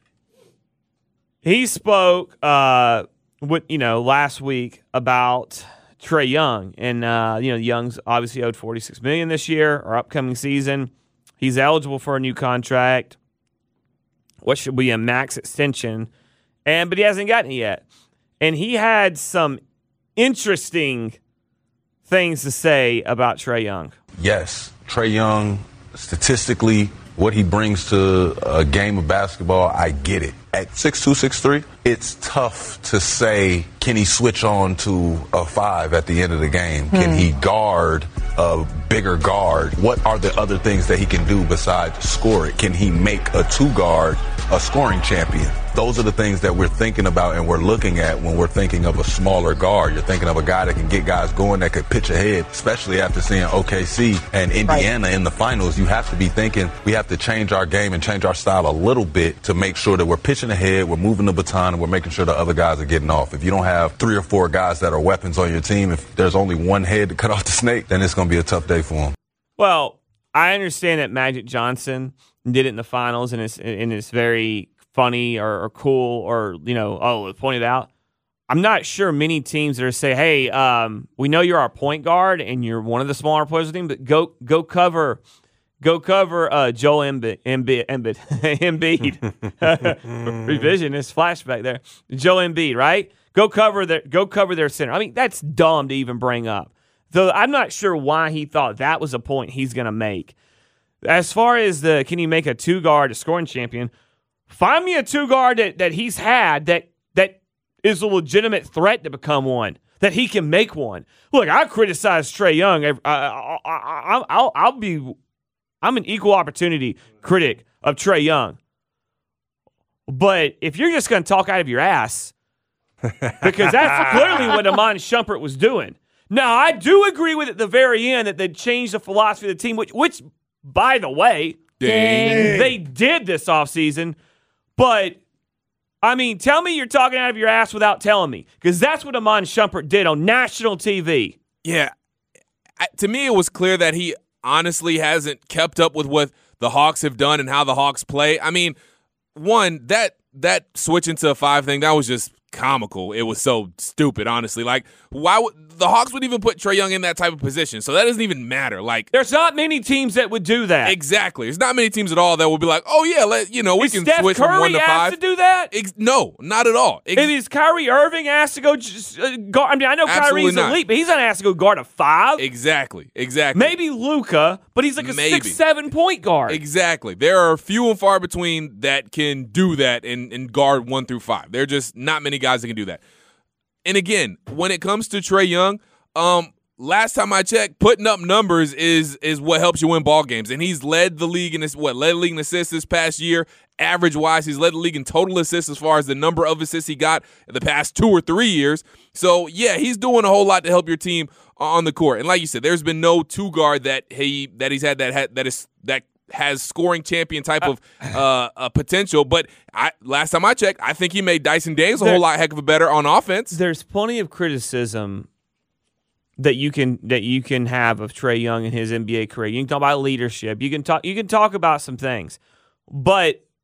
J: He spoke uh, with, you know, last week about Trae Young. And, uh, you know, Young's obviously owed forty-six million dollars this year or upcoming season. He's eligible for a new contract. What should be a max extension? And but he hasn't gotten it yet. And he had some interesting things to say about Trae Young.
R: Yes, Trae Young, statistically, what he brings to a game of basketball, I get it. At six two, six three, it's tough to say, can he switch on to a five at the end of the game? Hmm. Can he guard a bigger guard? What are the other things that he can do besides score it? Can he make a two-guard a scoring champion? Those are the things that we're thinking about and we're looking at when we're thinking of a smaller guard. You're thinking of a guy that can get guys going, that could pitch ahead, especially after seeing O K C and Indiana right. in the finals. You have to be thinking we have to change our game and change our style a little bit to make sure that we're pitching ahead, we're moving the baton, and we're making sure the other guys are getting off. If you don't have three or four guys that are weapons on your team, if there's only one head to cut off the snake, then it's going to be a tough day for him.
J: Well, I understand that Magic Johnson did it in the finals, and it's, and it's very funny or, or cool or, you know, oh, it pointed out. I'm not sure many teams that are say, hey, um, we know you're our point guard and you're one of the smaller players of the team, but go go cover go cover uh, Joel Embiid. Embiid, Embiid, Embiid. Revisionist flashback there. Joel Embiid, right? Go cover their go cover their center. I mean, that's dumb to even bring up. Though I'm not sure why he thought that was a point he's going to make. As far as the can he make a two guard a scoring champion? Find me a two guard that, that he's had that that is a legitimate threat to become one, that he can make one. Look, I criticize Trae Young. I, I, I, I'll, I'll be, I'm an equal opportunity critic of Trae Young. But if you're just going to talk out of your ass, because that's clearly what Amon Shumpert was doing. Now, I do agree with at the very end that they changed the philosophy of the team, which, which by the way,
K: Dang.
J: they did this offseason. But, I mean, tell me you're talking out of your ass without telling me, because that's what Amon Shumpert did on national T V.
K: Yeah. I, to me, it was clear that he honestly hasn't kept up with what the Hawks have done and how the Hawks play. I mean, one, that that switch into a five thing, that was just comical. It was so stupid, honestly. Like, why would the Hawks would even put Trae Young in that type of position? So that doesn't even matter. Like,
J: there's not many teams that would do that.
K: Exactly. There's not many teams at all that would be like, oh yeah, let you know we
J: is
K: can
J: Steph
K: switch
J: Curry
K: from one to
J: asked
K: five.
J: to do that?
K: Ex- no, not at all. Ex-
J: If is Kyrie Irving asked to go just, uh, guard? I mean, I know
K: Absolutely
J: Kyrie's
K: not.
J: elite, but he's not asked to go guard a five.
K: Exactly. Exactly.
J: Maybe Luka, but he's like a
K: Maybe.
J: six, seven point guard.
K: Exactly. There are few and far between that can do that and, and guard one through five. There are just not many guys that can do that. And again, when it comes to Trae Young, um, last time I checked, putting up numbers is is what helps you win ball games. And he's led the league in this what led the league in assists this past year. Average wise, he's led the league in total assists as far as the number of assists he got in the past two or three years. So yeah, he's doing a whole lot to help your team on the court. And like you said, there's been no two guard that he that he's had that that is that. has scoring champion type of uh, uh, potential, but I, last time I checked, I think he made Dyson Daniels a whole lot heck of a better on offense.
J: There's plenty of criticism that you can that you can have of Trae Young and his N B A career. You can talk about leadership. You can talk you can talk about some things, but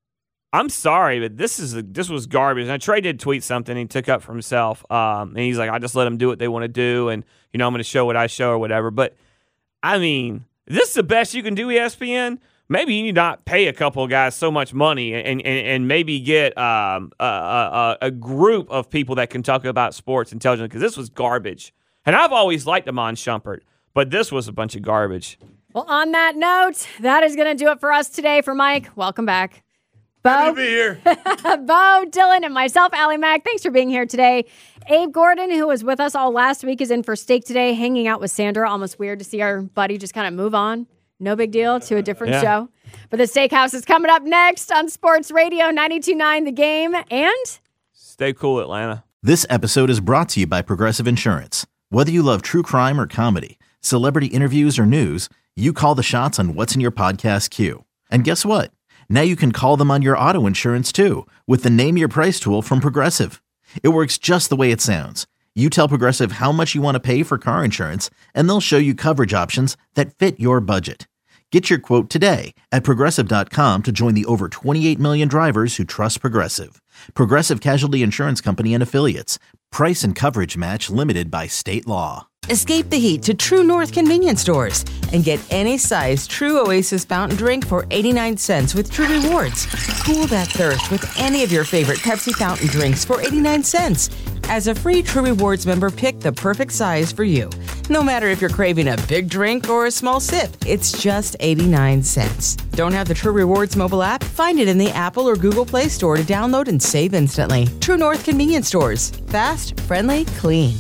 J: I'm sorry, but this is a, this was garbage. And Trey did tweet something he took up for himself. Um, and he's like, I just let them do what they want to do. And, you know, I'm going to show what I show or whatever. But, I mean, this is the best you can do, E S P N? Maybe you need not pay a couple of guys so much money and and, and maybe get um, a, a, a group of people that can talk about sports intelligently, because this was garbage. And I've always liked Iman Shumpert, but this was a bunch of garbage.
I: Well, on that note, that is going to do it for us today. For Mike, welcome back. Bo,
H: Happy to be here.
I: Bo, Dylan, and myself, Allie Mack, thanks for being here today. Abe Gordon, who was with us all last week, is in for steak today, hanging out with Sandra. Almost weird to see our buddy just kind of move on. No big deal, to a different
J: yeah.
I: show. But the Steakhouse is coming up next on Sports Radio ninety-two point nine The Game. And
J: stay cool, Atlanta.
A: This episode is brought to you by Progressive Insurance. Whether you love true crime or comedy, celebrity interviews or news, you call the shots on what's in your podcast queue. And guess what? Now you can call them on your auto insurance too with the Name Your Price tool from Progressive. It works just the way it sounds. You tell Progressive how much you want to pay for car insurance, and they'll show you coverage options that fit your budget. Get your quote today at Progressive dot com to join the over twenty-eight million drivers who trust Progressive. Progressive Casualty Insurance Company and Affiliates. Price and coverage match limited by state law.
O: Escape the heat to True North convenience stores and get any size True Oasis fountain drink for eighty-nine cents with True Rewards. Cool that thirst with any of your favorite Pepsi fountain drinks for eighty-nine cents. As a free True Rewards member, pick the perfect size for you. No matter if you're craving a big drink or a small sip, it's just eighty-nine cents. Don't have the True Rewards mobile app? Find it in the Apple or Google Play Store to download and save instantly. True North convenience stores. Fast, friendly, clean.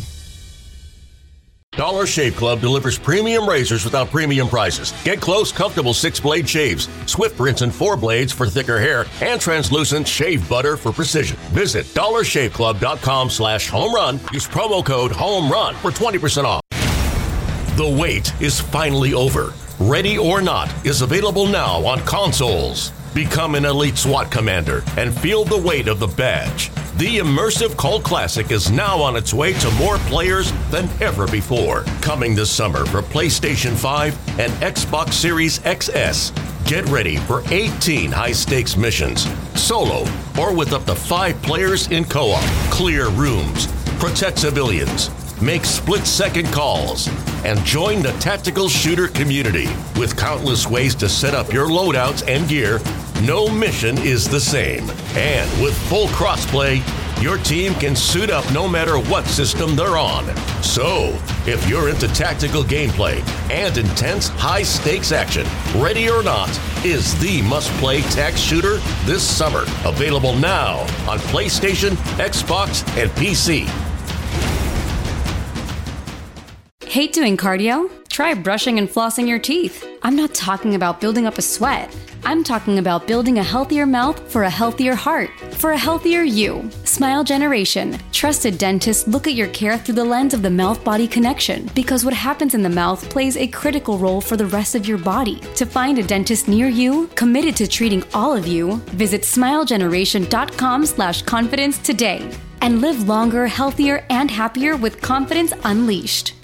S: Dollar Shave Club delivers premium razors without premium prices. Get close, comfortable six-blade shaves, swift rinse and four blades for thicker hair, and translucent shave butter for precision. Visit dollar shave club dot com slash home run. Use promo code HOMERUN for twenty percent off. The wait is finally over. Ready or Not is available now on consoles. Become an elite SWAT commander and feel the weight of the badge. The immersive cult classic is now on its way to more players than ever before. Coming this summer for PlayStation five and Xbox Series X S. Get ready for eighteen high-stakes missions, solo or with up to five players in co-op. Clear rooms, protect civilians, make split-second calls, and join the tactical shooter community. With countless ways to set up your loadouts and gear, no mission is the same. And with full crossplay, your team can suit up no matter what system they're on. So, if you're into tactical gameplay and intense high-stakes action, Ready or Not is the must-play tac shooter this summer. Available now on PlayStation, Xbox, and P C.
T: Hate doing cardio? Try brushing and flossing your teeth. I'm not talking about building up a sweat. I'm talking about building a healthier mouth for a healthier heart, for a healthier you. Smile Generation. Trusted dentists look at your care through the lens of the mouth-body connection, because what happens in the mouth plays a critical role for the rest of your body. To find a dentist near you, committed to treating all of you, visit smile generation dot com slash confidence today. And live longer, healthier, and happier with confidence unleashed.